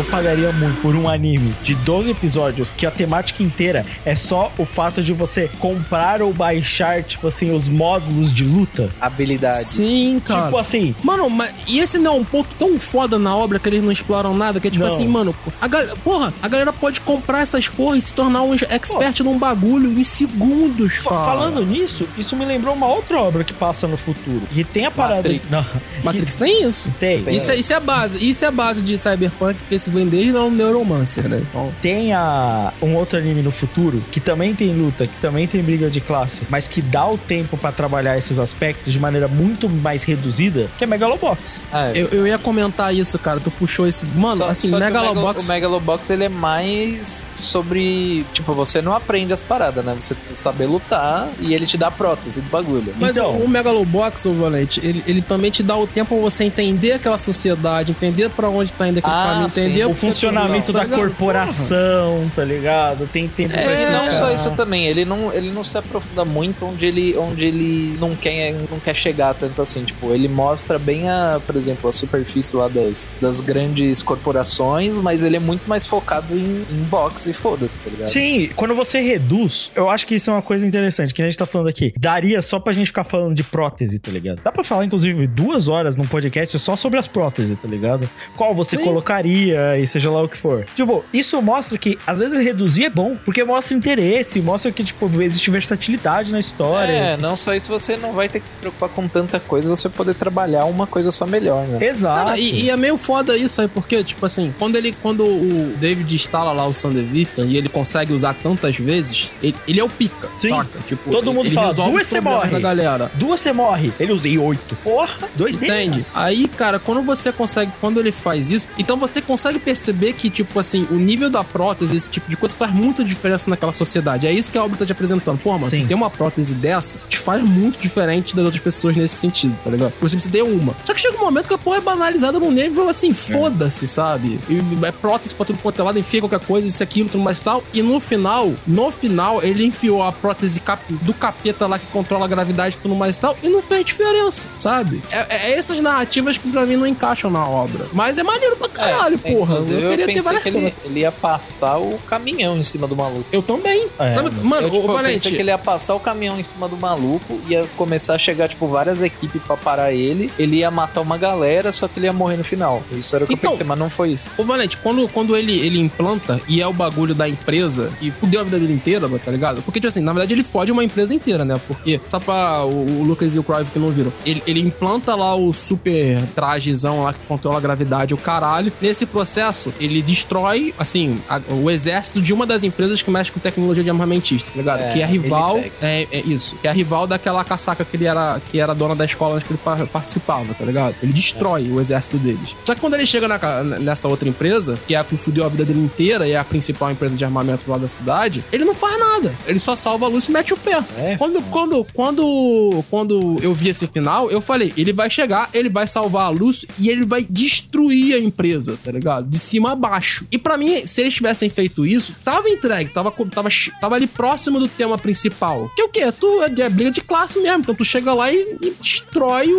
pagaria muito por um anime de doze episódios que a temática inteira é só o fato de você comprar ou baixar, tipo assim, os módulos de luta. Habilidade. Sim, cara. Tipo assim... Mano, mas e esse não é um ponto tão foda na obra que eles não exploram nada, que é tipo Não. assim, mano, a galera, porra, a galera pode comprar essas porra e se tornar um expert Pô. num bagulho em segundos, Fa- cara. Falando nisso, isso me lembrou uma outra obra que passa no futuro. E tem a parada... Matrix. Não. Matrix tem isso? Tem. Isso é, isso é a base. Isso é a base de Cyberpunk, porque se vender ele é um Neuromancer, né? Então... Tem a, um outro anime no futuro que também tem luta, que também tem briga de classe, mas que dá o tempo pra trabalhar esses aspectos de maneira muito mais reduzida, que é Megalobox. Ah, é. eu, eu ia comentar isso, cara. Tu puxou esse... Mano, Só, assim, só Megalobox... O, Megalo, o Megalobox, ele é mais sobre... Tipo, você não aprende as paradas, né? Você precisa saber lutar e ele te dá prótese do bagulho. Mas então, o, o Megalobox, ô Valente, ele, ele também te dá o tempo pra você entender aquela sociedade, entender pra onde tá indo aquele Ah, caminho, sim. entender o funcionamento da tá ligado? corporação, tá ligado? Tem tempo É, pra E não cara. só isso também, ele não, ele não se aprofunda muito onde ele, onde ele não, quer, não quer chegar tanto assim. Tipo, ele mostra bem a, por exemplo, a superfície lá das, das grandes corporações, mas ele é muito mais focado em, em boxe e foda-se, tá ligado? Sim, quando você reduz, eu acho que isso é uma coisa interessante, que a gente tá falando aqui. Daria só pra gente ficar falando de prótese, tá ligado? Dá pra falar, inclusive, duas horas num podcast só sobre as próteses, tá ligado? Qual você Sim. colocaria e seja lá o que for. Tipo, isso mostra que, às vezes, reduzir é bom, porque mostra interesse, mostra que, tipo, existe versatilidade na história. É, não só isso, você não vai ter que se preocupar com tanta coisa, você poder trabalhar uma coisa só melhor, né? Exato. Cara, e, e é meio foda isso aí, porque, tipo assim, quando ele, quando o David instala lá o Sandevistan e ele consegue usar tantas vezes, ele, ele é o pica, Sim. saca? Tipo, Todo mundo ele fala, resolve duas os você problemas morre. da galera. Duas você morre. Ele usei oito. Porra, doideira. Entende? Aí, cara, quando você consegue, quando ele faz isso, então você consegue perceber que, tipo assim, o nível da prótese, esse tipo de coisa, faz muita diferença naquela sociedade. É isso que a obra tá te apresentando. Pô, mano, Sim. tu tem uma prótese dessa, te faz muito diferente das outras pessoas nesse sentido, tá ligado? Por exemplo, você tem uma. Só que chega um momento que a porra é banalizada num nível assim, foda-se, sabe? E é prótese pra tudo quanto é lado, enfia qualquer coisa, isso, aquilo, tudo mais e tal. E no final, no final, ele enfiou a prótese cap do capeta lá que controla a gravidade e tudo mais e tal, e não fez diferença, sabe? É, é essas narrativas que pra mim não encaixam na obra. Mas é maneiro pra caralho, É, porra. inclusive, Eu queria eu ter pensei várias que ele, ele ia passar o caminhão em cima do maluco. Eu também. É, Sabe, mano, eu, tipo, o eu Valente, pensei que ele ia passar o caminhão em cima do maluco, ia começar a chegar, tipo, várias equipes pra parar ele, ele ia matar uma galera, só que ele ia morrer no final. Isso era o que Então, eu pensei, mas não foi isso. Ô, Valente, quando, quando ele, ele implanta e é o bagulho da empresa e fudeu a vida dele inteira, tá ligado? Porque, tipo assim, na verdade ele fode uma empresa inteira, né? Porque, só pra o, o Lucas e o Crive que não viram, ele, ele implanta lá o super trajezão lá que controla a gravidade, o caralho. Nesse processo, ele destrói, assim, a, o exército de uma das empresas que mexe com tecnologia de armamentista, tá ligado? É, que é rival, ele é, é isso, que é rival daquela casaca que ele era, que era dona da escola onde ele pa- participava, tá ligado? Ele destrói o exército deles. Só que quando ele chega na, ca- nessa outra empresa, que é a que fudeu a vida dele inteira e é a principal empresa de armamento lá da cidade, ele não faz nada. Ele só salva a luz e mete o pé. É, quando, quando, quando, quando eu vi esse final, eu falei, ele vai chegar, ele vai salvar a luz e ele vai destruir a empresa, tá ligado? De cima a baixo. E pra mim, se eles tivessem feito isso, tava entregue, tava, tava, tava ali próximo do tema principal. Que é o quê? Tu, é, é briga de classe mesmo. Então tu chega lá e, e destrói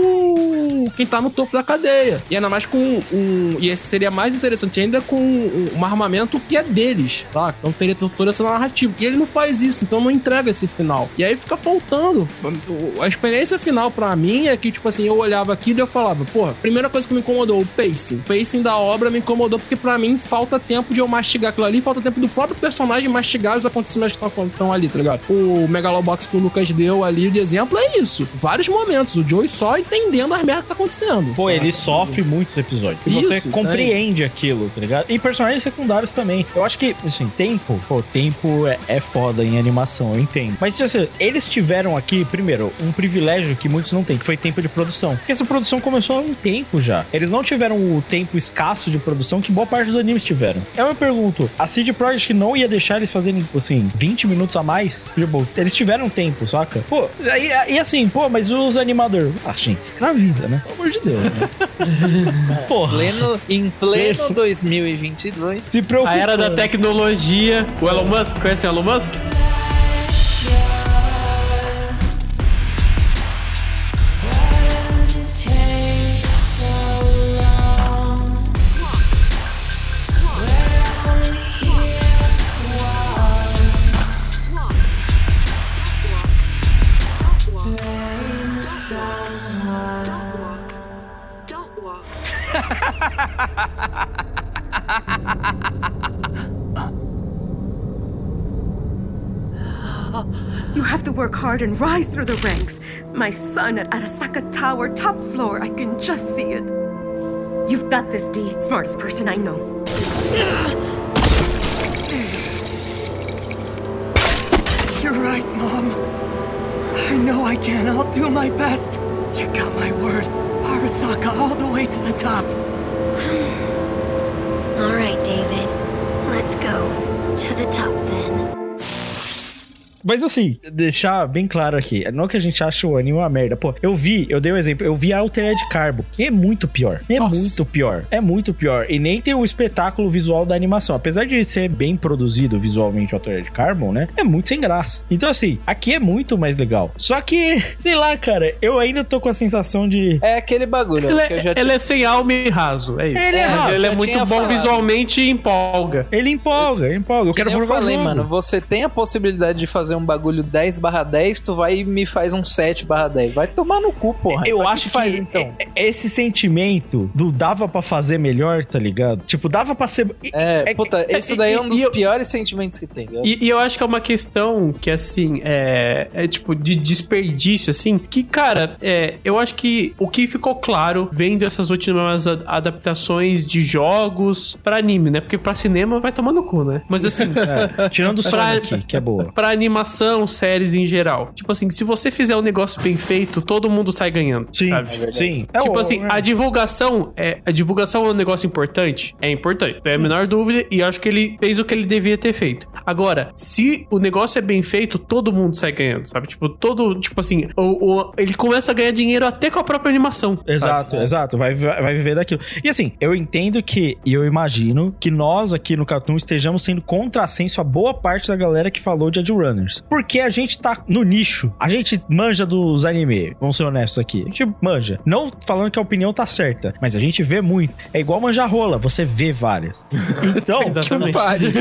o quem tá no topo da cadeia. E ainda mais com um... E esse seria mais interessante ainda com um, um armamento que é deles, tá? Então teria toda essa narrativa. E ele não faz isso, então não entrega esse final. E aí fica faltando. A experiência final pra mim é que, tipo assim, eu olhava aquilo e eu falava, porra, primeira coisa que me incomodou, o pacing. O pacing da obra me incomodou porque pra mim falta tempo de eu mastigar aquilo ali, falta tempo do próprio personagem mastigar os acontecimentos que estão ali, tá ligado? O Megalobox que o Lucas deu ali de exemplo é isso. Vários momentos, o Joey só entendendo as merdas que tá acontecendo. Pô, sabe? ele sofre muitos episódios. E você Isso, compreende aquilo, tá ligado? E personagens secundários também. Eu acho que, assim, tempo, pô, tempo é, é foda em animação, eu entendo. Mas, assim, eles tiveram aqui, primeiro, um privilégio que muitos não têm, que foi tempo de produção. Porque essa produção começou há um tempo já. Eles não tiveram o tempo escasso de produção que boa parte dos animes tiveram. Eu me pergunto, a C D Projekt não ia deixar eles fazerem, assim, vinte minutos a mais? Tipo, eles tiveram tempo, saca? Pô, e, e assim, pô, mas os animadores... Ah, gente, escraviza, né? Pelo amor de Deus, né? Porra. Pleno, em pleno dois mil e vinte e dois. Se preocupa. A era da tecnologia. O Elon Musk, conhece o Elon Musk? You have to work hard and rise through the ranks. My son at Arasaka Tower, top floor. I can just see it. You've got this, D. Smartest person I know. You're right, Mom. I know I can. I'll do my best. You got my word. Arasaka all the way to the top. All right, David. Let's go to the top then. Mas assim, deixar bem claro aqui, não que a gente acha o anime uma merda. Pô, eu vi, eu dei um exemplo, eu vi Altered Carbon, que é muito pior. É Nossa. muito pior. É muito pior. E nem tem o espetáculo visual da animação. Apesar de ser bem produzido visualmente o Altered Carbon, né? É muito sem graça. Então assim, aqui é muito mais legal. Só que, sei lá, cara, eu ainda tô com a sensação de... É aquele bagulho. Ele, que eu já ele tinha... é sem alma e raso, é isso. Ele é, é raso. Ele é muito bom falado. Visualmente e empolga. Ele empolga, ele empolga. Eu quero jogar. Eu falei, jogo. mano, você tem a possibilidade de fazer um bagulho dez barra dez, tu vai e me faz um sete barra dez. Vai tomar no cu, porra. Eu vai acho que, faz, que então. esse sentimento do dava pra fazer melhor, tá ligado? Tipo, dava pra ser... É, é puta, é, isso daí é um dos eu, piores sentimentos que tem. E, e eu acho que é uma questão que, assim, é, é tipo de desperdício, assim, que, cara, é, eu acho que o que ficou claro vendo essas últimas adaptações de jogos pra anime, né? Porque pra cinema vai tomar no cu, né? Mas, assim... é, tirando o Sonic, que é boa. Pra animação, séries em geral. Tipo assim, se você fizer um negócio bem feito, todo mundo sai ganhando. Sim, sabe? sim. É tipo o, assim, é. a divulgação é, a divulgação é um negócio importante? É importante. É a menor dúvida e eu acho que ele fez o que ele devia ter feito. Agora, se o negócio é bem feito, todo mundo sai ganhando, sabe? Tipo, todo, tipo assim, o, o, ele começa a ganhar dinheiro até com a própria animação. Exato, sabe? exato. Vai, vai viver daquilo. E assim, eu entendo que, e eu imagino que nós aqui no Cartoon estejamos sendo contrassenso a boa parte da galera que falou de Edgerunners. Porque a gente tá no nicho. A gente manja dos anime. Vamos ser honestos aqui. A gente manja. Não falando que a opinião tá certa, mas a gente vê muito. É igual manjar rola. Você vê várias. Então... Exatamente.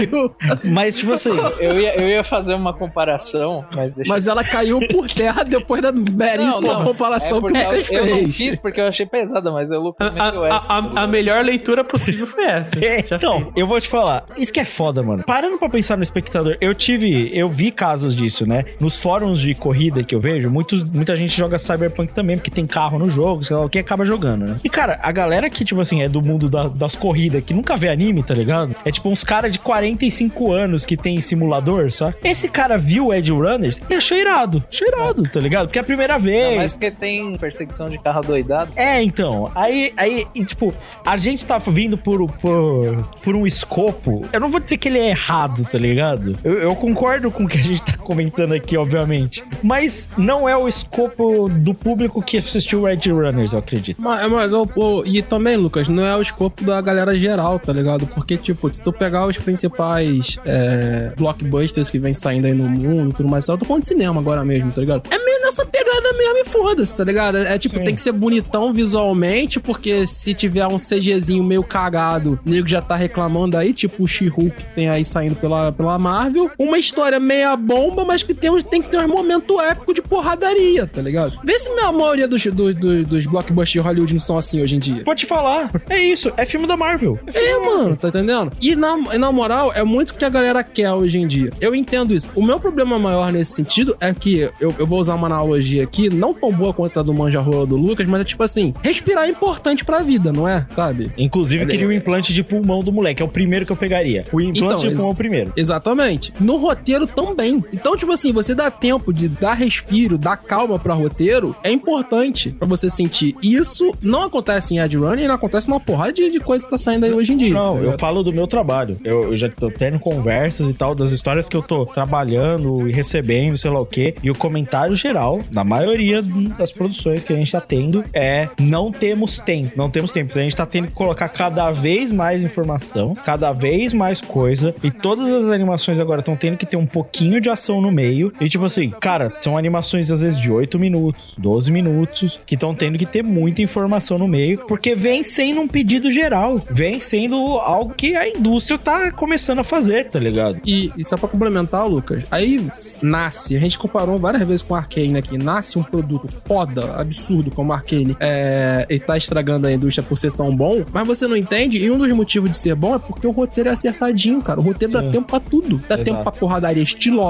Mas, tipo assim... Eu ia, eu ia fazer uma comparação, mas deixa... Mas ela caiu por terra depois da belíssima comparação é que o Lucas fez. Eu não fiz porque eu achei pesada, mas eu cometeu a, essa. A, a, a melhor leitura possível foi essa. É, então, eu vou te falar. Isso que é foda, mano. Parando pra pensar no espectador, eu tive... Eu vi casos disso, né? Nos fóruns de corrida que eu vejo, muitos, muita gente joga Cyberpunk também, porque tem carro no jogo, sei lá o que, acaba jogando, né? E, cara, a galera que, tipo assim, é do mundo da, das corridas, que nunca vê anime, tá ligado? É tipo uns caras de quarenta e cinco anos que tem simulador, sabe? Esse cara viu Edgerunners e achou irado. Achou irado, tá ligado? Porque é a primeira vez. Não, mas porque tem perseguição de carro doidado. É, então. Aí, aí e, tipo, a gente tá vindo por, por, por um escopo. Eu não vou dizer que ele é errado, tá ligado? Eu, eu concordo com o que a gente tá comentando aqui, obviamente. Mas não é o escopo do público que assistiu Edgerunners, eu acredito. Mas, mas oh, oh, e também, Lucas, não é o escopo da galera geral, tá ligado? Porque, tipo, se tu pegar os principais é, blockbusters que vem saindo aí no mundo e tudo mais, eu tô falando de cinema agora mesmo, tá ligado? É meio nessa pegada mesmo e foda-se, tá ligado? É, é tipo, Sim. tem que ser bonitão visualmente, porque se tiver um CGzinho meio cagado, o nego já tá reclamando aí, tipo o She-Hulk que tem aí saindo pela, pela Marvel. Uma história meia bomba, mas que tem, tem que ter uns momentos épicos de porradaria, tá ligado? Vê se a maioria dos, dos, dos, dos blockbusters de Hollywood não são assim hoje em dia. Vou te falar, é isso, é filme da Marvel. É, é mano, Marvel. Tá entendendo? E na, e na moral, é muito o que a galera quer hoje em dia. Eu entendo isso. O meu problema maior nesse sentido é que, eu, eu vou usar uma analogia aqui, não tão boa quanto a do Manja Rola do Lucas, mas é tipo assim, respirar é importante pra vida, não é? Sabe? Inclusive, Ele... queria o implante de pulmão do moleque, é o primeiro que eu pegaria. O implante então, de pulmão é o primeiro. Exatamente. No roteiro também. Então, tipo assim, você dá tempo de dar respiro, dar calma pra roteiro, é importante pra você sentir. Isso não acontece em Edgerunner, não acontece numa porrada de, de coisa que tá saindo aí hoje em dia. Não, tá eu falo do meu trabalho. Eu, eu já tô tendo conversas e tal, das histórias que eu tô trabalhando e recebendo, sei lá o quê. E o comentário geral, na maioria das produções que a gente tá tendo, é não temos tempo. Não temos tempo. A gente tá tendo que colocar cada vez mais informação, cada vez mais coisa. E todas as animações agora estão tendo que ter um pouquinho de ação no meio. E tipo assim, cara, são animações às vezes de oito minutos, doze minutos, que estão tendo que ter muita informação no meio, porque vem sendo um pedido geral. Vem sendo algo que a indústria tá começando a fazer, tá ligado? E, e só pra complementar, Lucas, aí nasce, a gente comparou várias vezes com a Arcane aqui, nasce um produto foda, absurdo como a Arcane, é, e tá estragando a indústria por ser tão bom, mas você não entende, e um dos motivos de ser bom é porque o roteiro é acertadinho, cara. O roteiro Sim. dá tempo pra tudo. Dá Exato. tempo pra porradaria estilosa,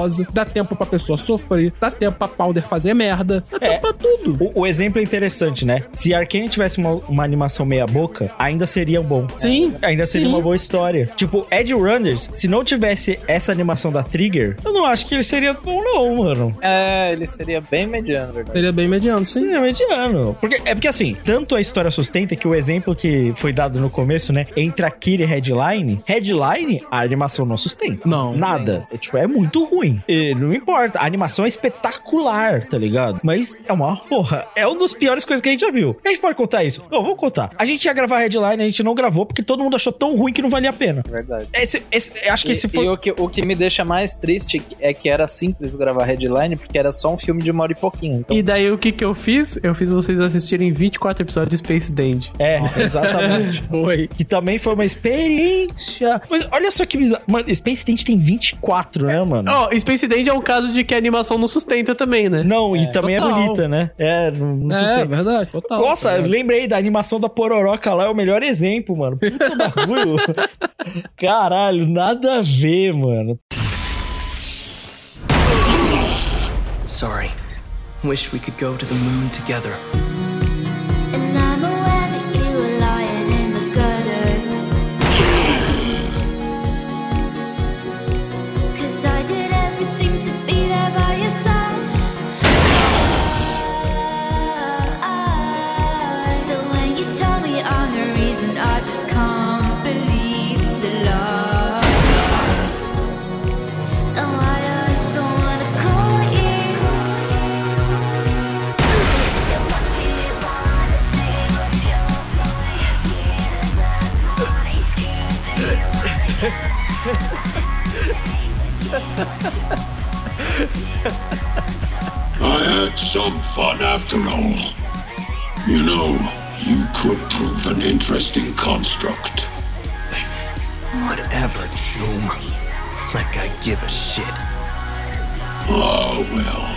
nervosa, dá tempo pra pessoa sofrer, dá tempo pra Powder fazer merda, dá É. tempo pra tudo. O, o exemplo é interessante, né? Se Arcane tivesse uma, uma animação meia boca, ainda seria bom. Sim. Ainda seria sim. uma boa história. Tipo, Edge Runners, se não tivesse essa animação da Trigger, eu não acho que ele seria bom não, mano. É, ele seria bem mediano, verdade. Seria bem mediano, sim. Seria mediano. Porque, é porque assim, tanto a história sustenta que o exemplo que foi dado no começo, né? Entre a Kira e Headline, Headline, a animação não sustenta. Não. Nada. É, tipo, é muito ruim. E não importa. A animação é espetacular, tá ligado? Mas é uma porra. É uma das piores coisas que a gente já viu. A gente pode contar isso? Não, vou contar. A gente ia gravar Headline, a gente não gravou porque todo mundo achou tão ruim que não valia a pena. Verdade. Esse, esse, acho que E, esse foi... e o, que, o que me deixa mais triste é que era simples gravar Headline, porque era só um filme de uma hora e pouquinho. Então... E daí o que que eu fiz? Eu fiz vocês assistirem vinte e quatro episódios de Space Dandy. É, exatamente. Foi. Que também foi uma experiência. Mas olha só que bizarro. Mano, Space Dandy tem vinte e quatro, né, mano? Ó, oh, Space Dandy é um caso de que a animação não sustenta também, né? Não, e também total. é bonita, né? É, não, não É, sustenta. verdade, total. Nossa, é. eu lembrei da animação da Pororoca lá, é o melhor exemplo, mano. Puta bagulho. Caralho, nada a ver, mano. Sorry. Wish we could go to the moon together. And I'm aware that you were lying in the gutter. 'Cause I did everything to be there by your side. So when you tell me I'm the reason, I just can't believe the lies. And why do I so wanna call you? I had some fun after all. You know, you could prove an interesting construct. Whatever, Choom. Like I give a shit. Ah, well.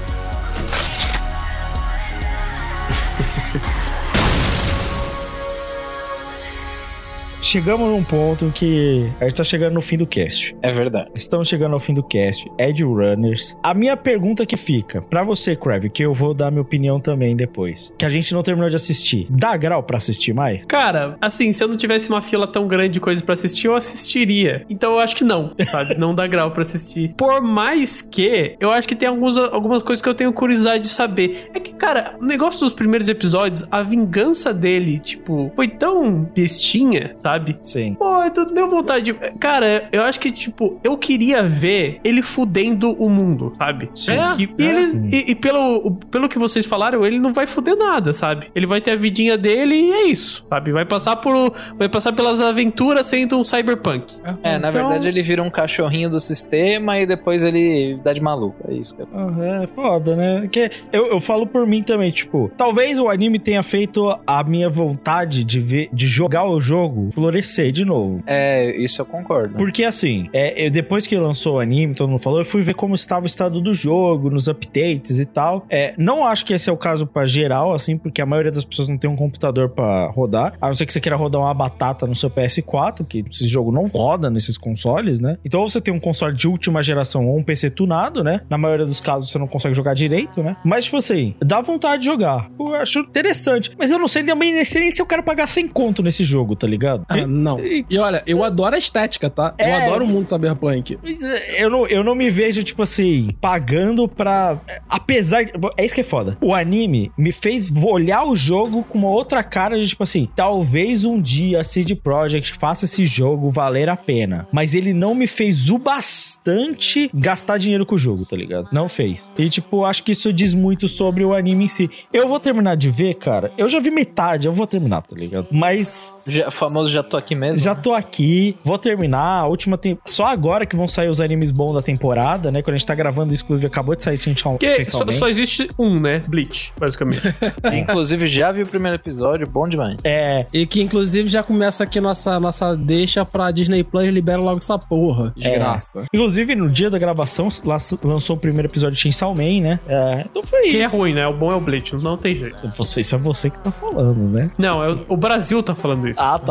Chegamos num ponto que a gente tá chegando no fim do cast. É verdade. Estamos chegando ao fim do cast. Edge Runners. A minha pergunta que fica, pra você, Crave, que eu vou dar minha opinião também depois, que a gente não terminou de assistir. Dá grau pra assistir mais? Cara, assim, se eu não tivesse uma fila tão grande de coisa pra assistir, eu assistiria. Então eu acho que não, sabe? Não dá grau pra assistir. Por mais que, eu acho que tem alguns, algumas coisas que eu tenho curiosidade de saber. É que, cara, o negócio dos primeiros episódios, a vingança dele, tipo, foi tão bestinha, sabe? Sim. Pô, tu deu vontade de... Cara, eu acho que, tipo, eu queria ver ele fudendo o mundo, sabe? Sim. E, e, É, ele, sim. e, e pelo, pelo que vocês falaram, ele não vai fuder nada, sabe? Ele vai ter a vidinha dele e é isso, sabe? Vai passar por... Vai passar pelas aventuras sendo um cyberpunk. É, na Então- verdade ele vira um cachorrinho do sistema e depois ele dá de maluco. É isso que eu... Ah, é foda, né? Porque eu, eu falo por mim também, tipo, talvez o anime tenha feito a minha vontade de ver, de jogar o jogo florescer de novo. É, isso eu concordo. Porque assim, é, eu- depois que lançou o anime, todo mundo falou, eu fui ver como estava o estado do jogo, nos updates e tal. É, não acho que esse é o caso pra geral, assim, porque a maioria das pessoas não tem um computador pra rodar. A não ser que você queira rodar uma batata no seu P S quatro, que esse jogo não roda nesses consoles, né? Então ou você tem um console de última geração ou um P C tunado, né? Na maioria dos casos você não consegue jogar direito, né? Mas, tipo assim, dá vontade de jogar. Eu acho interessante. Mas eu não sei também nem se eu quero pagar cem conto nesse jogo, tá ligado? Ah, não. E olha, eu adoro a estética, tá? Eu É. adoro o mundo cyberpunk. Mas é, eu não, eu não me vejo, tipo assim, pagando pra... Apesar... de- É isso que é foda. O anime me fez olhar o jogo com uma outra cara de, tipo assim, talvez um dia a C D Projekt faça esse jogo valer a pena. Mas ele não me fez o bastante gastar dinheiro com o jogo, tá ligado? Não fez. E, tipo, acho que isso diz muito sobre o anime em si. Eu vou terminar de ver, cara. Eu já vi metade, eu vou terminar, tá ligado? Mas... Já, famoso já tô aqui mesmo. Já tô aqui, vou terminar. A última tem... Só agora que vão sair os animes bons da temporada, né? Quando a gente tá gravando isso, inclusive, acabou de sair Chainsaw Porque só, Man. só existe um, né? Bleach, basicamente. Inclusive, já vi o primeiro episódio, bom demais. É. E que, inclusive, já começa aqui nossa, nossa deixa pra Disney Plus libera logo essa porra. Desgraça. É. Inclusive, no dia da gravação, lá- lançou o primeiro episódio de Chainsaw Man, né? É, então foi Que é isso. ruim, né? O bom é o Bleach, não tem jeito. Você, isso é você que tá falando, né? Não, é o, o Brasil tá falando isso. Ah, tá. Entendi.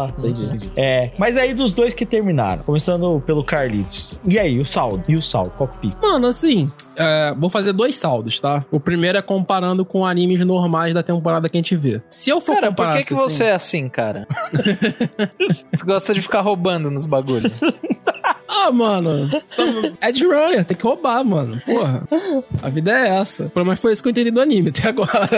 entendi. É, mas aí dos dois que terminaram, começando pelo Carlitos. E aí, o saldo? E o saldo? Qual que fica? Mano, assim, é, vou fazer dois saldos, tá? O primeiro é comparando com animes normais da temporada que a gente vê. Se eu for cara, comparar... por que, que assim, você é assim, cara? Você gosta de ficar roubando nos bagulhos. Ah, mano, Edge Runner, tem que roubar, mano. Porra, a vida é essa. Mas foi isso que eu entendi do anime até agora.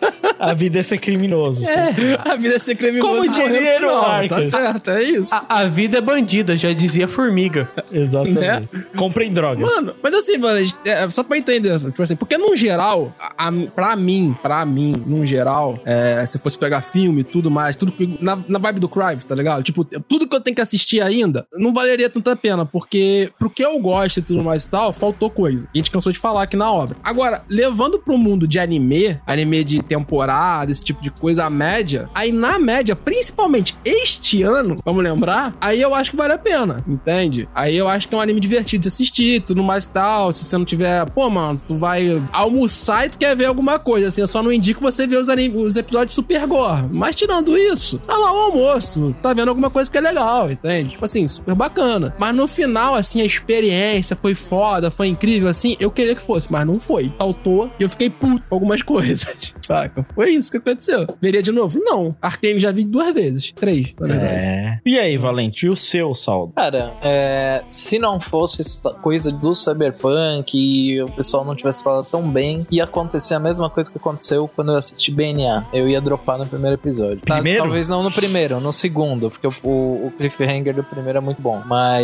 A vida é ser criminoso. É, a vida é ser criminoso. Como dinheiro, tá certo, é isso. A, a vida é bandida, já dizia Formiga. Exatamente. Né? Comprem drogas. Mano, mas assim, mano, é, só pra entender, tipo assim, porque no geral, a, a, pra mim, pra mim, no geral, é, se fosse pegar filme e tudo mais, tudo na, na vibe do Crive, tá ligado? Tipo, tudo que eu tenho que assistir ainda, não valeria tanta pena, porque pro que eu gosto e tudo mais e tal, faltou coisa. E a gente cansou de falar aqui na obra. Agora, levando pro mundo de anime, anime de temporada, esse tipo de coisa, a média, aí na média, principalmente este ano, vamos lembrar, aí eu acho que vale a pena, entende? Aí eu acho que é um anime divertido de assistir, tudo mais e tal, se você não tiver, pô, mano, tu vai almoçar e tu quer ver alguma coisa, assim, eu só não indico você ver os, anime, os episódios super gore, mas tirando isso, tá lá o almoço, tá vendo alguma coisa que é legal, entende? Tipo assim, super bacana. Mas no final, assim, a experiência foi foda, foi incrível, assim, eu queria que fosse, mas não foi. Faltou e eu fiquei puto com algumas coisas, saca? Foi isso que aconteceu. Veria de novo? Não. Arcane já vi duas vezes. Três, na verdade. É. E aí, Valente, e o seu saldo? Cara, é, se não fosse essa coisa do Cyberpunk e o pessoal não tivesse falado tão bem, ia acontecer a mesma coisa que aconteceu quando eu assisti B N A. Eu ia dropar no primeiro episódio. Primeiro? Talvez não no primeiro, no segundo, porque o, o, o cliffhanger do primeiro é muito bom.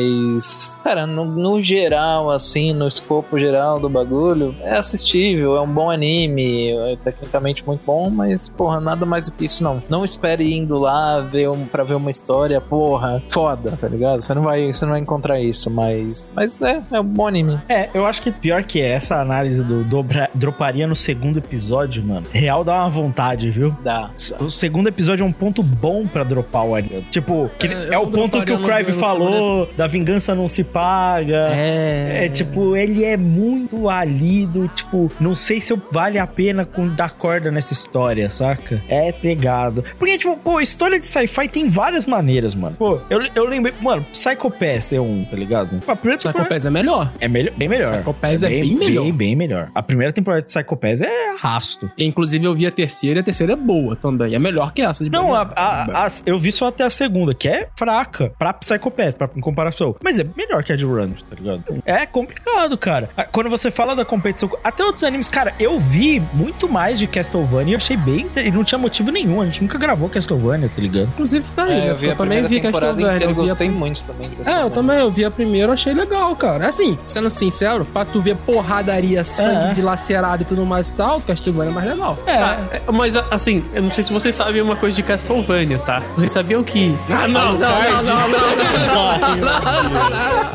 Mas, cara, no, no geral, assim, no escopo geral do bagulho, é assistível, é um bom anime, é tecnicamente muito bom, mas, porra, nada mais do que isso, não. Não espere indo lá ver um, pra ver uma história, porra, foda, tá ligado? Você não vai, você não vai encontrar isso, mas, mas é, é um bom anime. É, eu acho que pior que essa análise do dobra, droparia no segundo episódio, mano, real dá uma vontade, viu? Dá. O segundo episódio é um ponto bom pra dropar o anime. Tipo, que é, é o ponto que o Crive falou, da vingança não se paga. É. É, tipo, ele é muito ali do, tipo, não sei se eu, vale a pena com, dar corda nessa história, saca? É pegado. Porque, tipo, pô, história de sci-fi tem várias maneiras, mano. Pô, eu, eu lembrei, mano, Psycho Pass é um, tá ligado? A primeira Psycho temporada... Pass é melhor. É melhor, bem melhor. Psycho Pass é, é bem, bem melhor. Bem, bem melhor. A primeira temporada de Psycho Pass é arrasto. Inclusive, eu vi a terceira e a terceira é boa também. É melhor que essa. De não, a, a, a, eu vi só até a segunda, que é fraca pra Psycho Pass, pra, em comparação. Mas é melhor que a de Runners, tá ligado? É complicado, cara. Quando você fala da competição, até outros animes, cara, eu vi muito mais de Castlevania e eu achei bem, e não tinha motivo nenhum. A gente nunca gravou Castlevania, tá ligado? Inclusive, tá aí. É, eu, vi eu também vi Castlevania. Eu vi gostei a... muito também de É, eu também. Eu vi a primeira, achei legal, cara. Assim, sendo sincero, pra tu ver porradaria, sangue é. dilacerado e tudo mais e tal, Castlevania é mais legal. É. Tá, mas, assim, eu não sei se vocês sabem uma coisa de Castlevania, tá? Vocês sabiam que... Ah, não, não, não, não, não, não, não.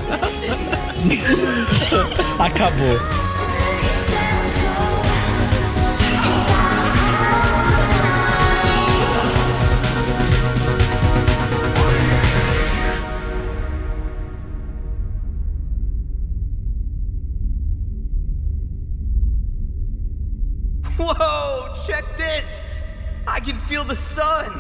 Acabou. Whoa, check this! I can feel the sun!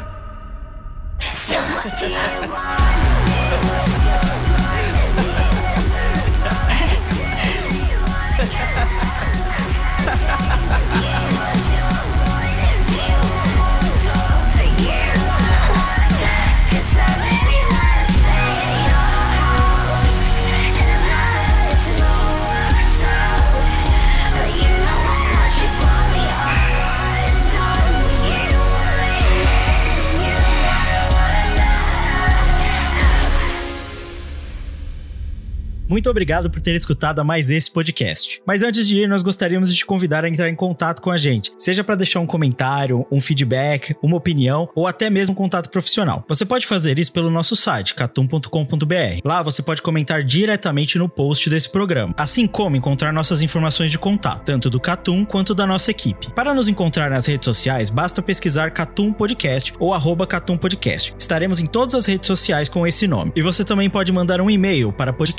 Muito obrigado por ter escutado a mais esse podcast. Mas antes de ir, nós gostaríamos de te convidar a entrar em contato com a gente, seja para deixar um comentário, um feedback, uma opinião ou até mesmo um contato profissional. Você pode fazer isso pelo nosso site, catum ponto com ponto b r. Lá você pode comentar diretamente no post desse programa, assim como encontrar nossas informações de contato, tanto do Catum quanto da nossa equipe. Para nos encontrar nas redes sociais, basta pesquisar Catum Podcast ou arroba Catum Podcast. Estaremos em todas as redes sociais com esse nome. E você também pode mandar um e-mail para podcast arroba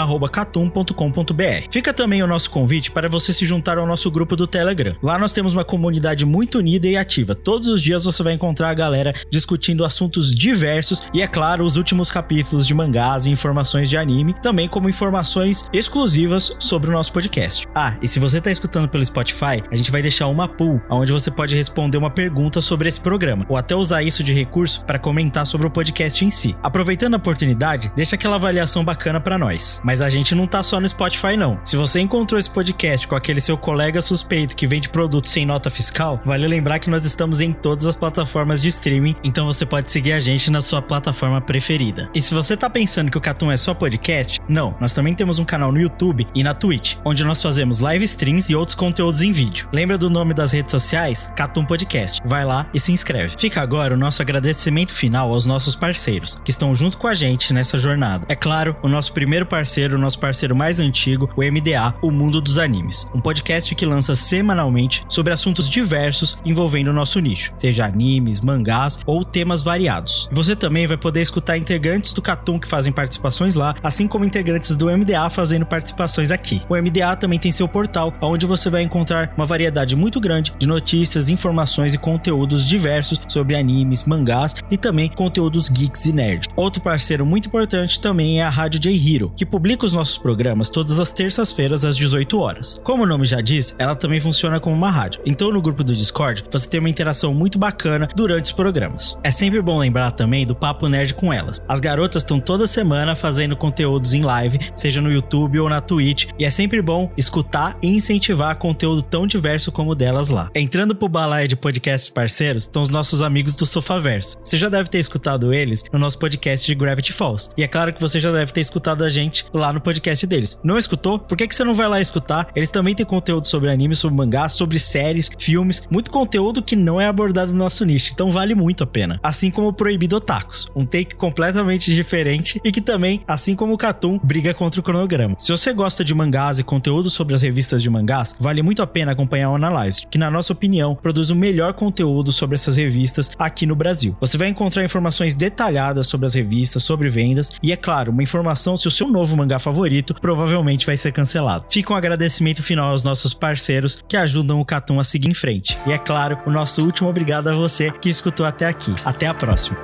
arroba catum ponto com ponto b r. Fica também o nosso convite para você se juntar ao nosso grupo do Telegram. Lá nós temos uma comunidade muito unida e ativa. Todos os dias você vai encontrar a galera discutindo assuntos diversos e, é claro, os últimos capítulos de mangás e informações de anime, também como informações exclusivas sobre o nosso podcast. Ah, e se você está escutando pelo Spotify, a gente vai deixar uma poll onde você pode responder uma pergunta sobre esse programa, ou até usar isso de recurso para comentar sobre o podcast em si. Aproveitando a oportunidade, deixa aquela avaliação bacana para nós. Mas a gente não tá só no Spotify não. Se você encontrou esse podcast com aquele seu colega suspeito que vende produtos sem nota fiscal, vale lembrar que nós estamos em todas as plataformas de streaming, então você pode seguir a gente na sua plataforma preferida. E se você tá pensando que o Catum é só podcast, não, nós também temos um canal no YouTube e na Twitch, onde nós fazemos live streams e outros conteúdos em vídeo. Lembra do nome das redes sociais? Catum Podcast. Vai lá e se inscreve. Fica agora o nosso agradecimento final aos nossos parceiros, que estão junto com a gente nessa jornada. É claro, o nosso primeiro parceiro, o nosso parceiro mais antigo, o M D A, o Mundo dos Animes. Um podcast que lança semanalmente sobre assuntos diversos envolvendo o nosso nicho, seja animes, mangás ou temas variados. E você também vai poder escutar integrantes do Catum que fazem participações lá, assim como integrantes do M D A fazendo participações aqui. O M D A também tem seu portal, onde você vai encontrar uma variedade muito grande de notícias, informações e conteúdos diversos sobre animes, mangás e também conteúdos geeks e nerd. Outro parceiro muito importante também é a Rádio J Hero, que publica os nossos programas todas as terças-feiras às dezoito horas. Como o nome já diz, ela também funciona como uma rádio. Então no grupo do Discord você tem uma interação muito bacana durante os programas. É sempre bom lembrar também do Papo Nerd com elas. As garotas estão toda semana fazendo conteúdos em live, seja no YouTube ou na Twitch, e é sempre bom escutar e incentivar conteúdo tão diverso como o delas lá. Entrando pro balaio de podcasts parceiros, estão os nossos amigos do Sofaverso. Você já deve ter escutado eles no nosso podcast de Gravity Falls. E é claro que você já deve ter escutado a gente lá no podcast deles. Não escutou? Por que que você não vai lá escutar? Eles também têm conteúdo sobre anime, sobre mangá, sobre séries, filmes, muito conteúdo que não é abordado no nosso nicho, então vale muito a pena. Assim como o Proibido Otakus, um take completamente diferente e que também, assim como o Catum, briga contra o cronograma. Se você gosta de mangás e conteúdo sobre as revistas de mangás, vale muito a pena acompanhar o Analyze, que na nossa opinião produz o melhor conteúdo sobre essas revistas aqui no Brasil. Você vai encontrar informações detalhadas sobre as revistas, sobre vendas e, é claro, uma informação se o seu novo mangá favorito provavelmente vai ser cancelado. Fica um agradecimento final aos nossos parceiros que ajudam o Catum a seguir em frente. E, é claro, o nosso último obrigado a você que escutou até aqui. Até a próxima.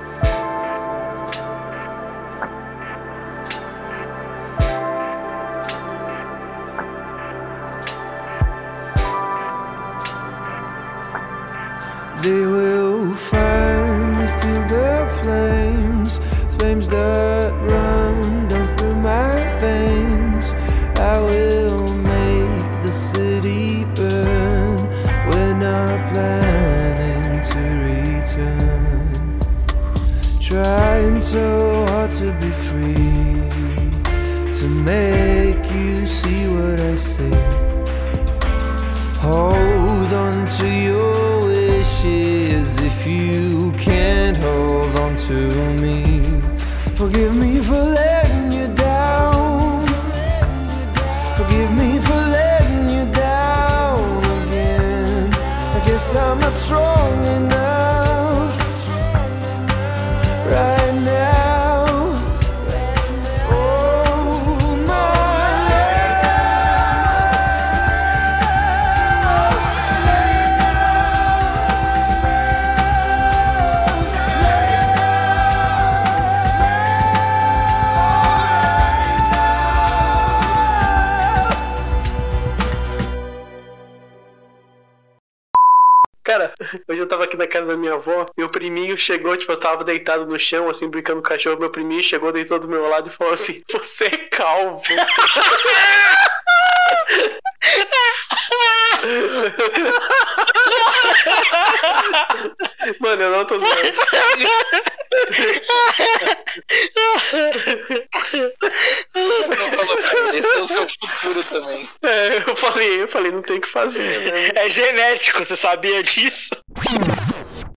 They will finally feel the flames, flames that run down through my veins. I will make the city burn. We're not planning to return. Trying so hard to be free, to make you see what I see. Hold on to your wishes if you can't hold on to me. Forgive me for letting you down. Forgive me for letting you down again. I guess I'm not strong enough right now. Cara, hoje eu tava aqui na casa da minha avó, meu priminho chegou, tipo, eu tava deitado no chão, assim, brincando com o cachorro, meu priminho chegou, deitou do meu lado e falou assim, você é calvo. Mano, eu não tô zoando. Esse é o seu futuro também. É, eu falei, eu falei, não tem o que fazer, né? É genético, você sabia disso?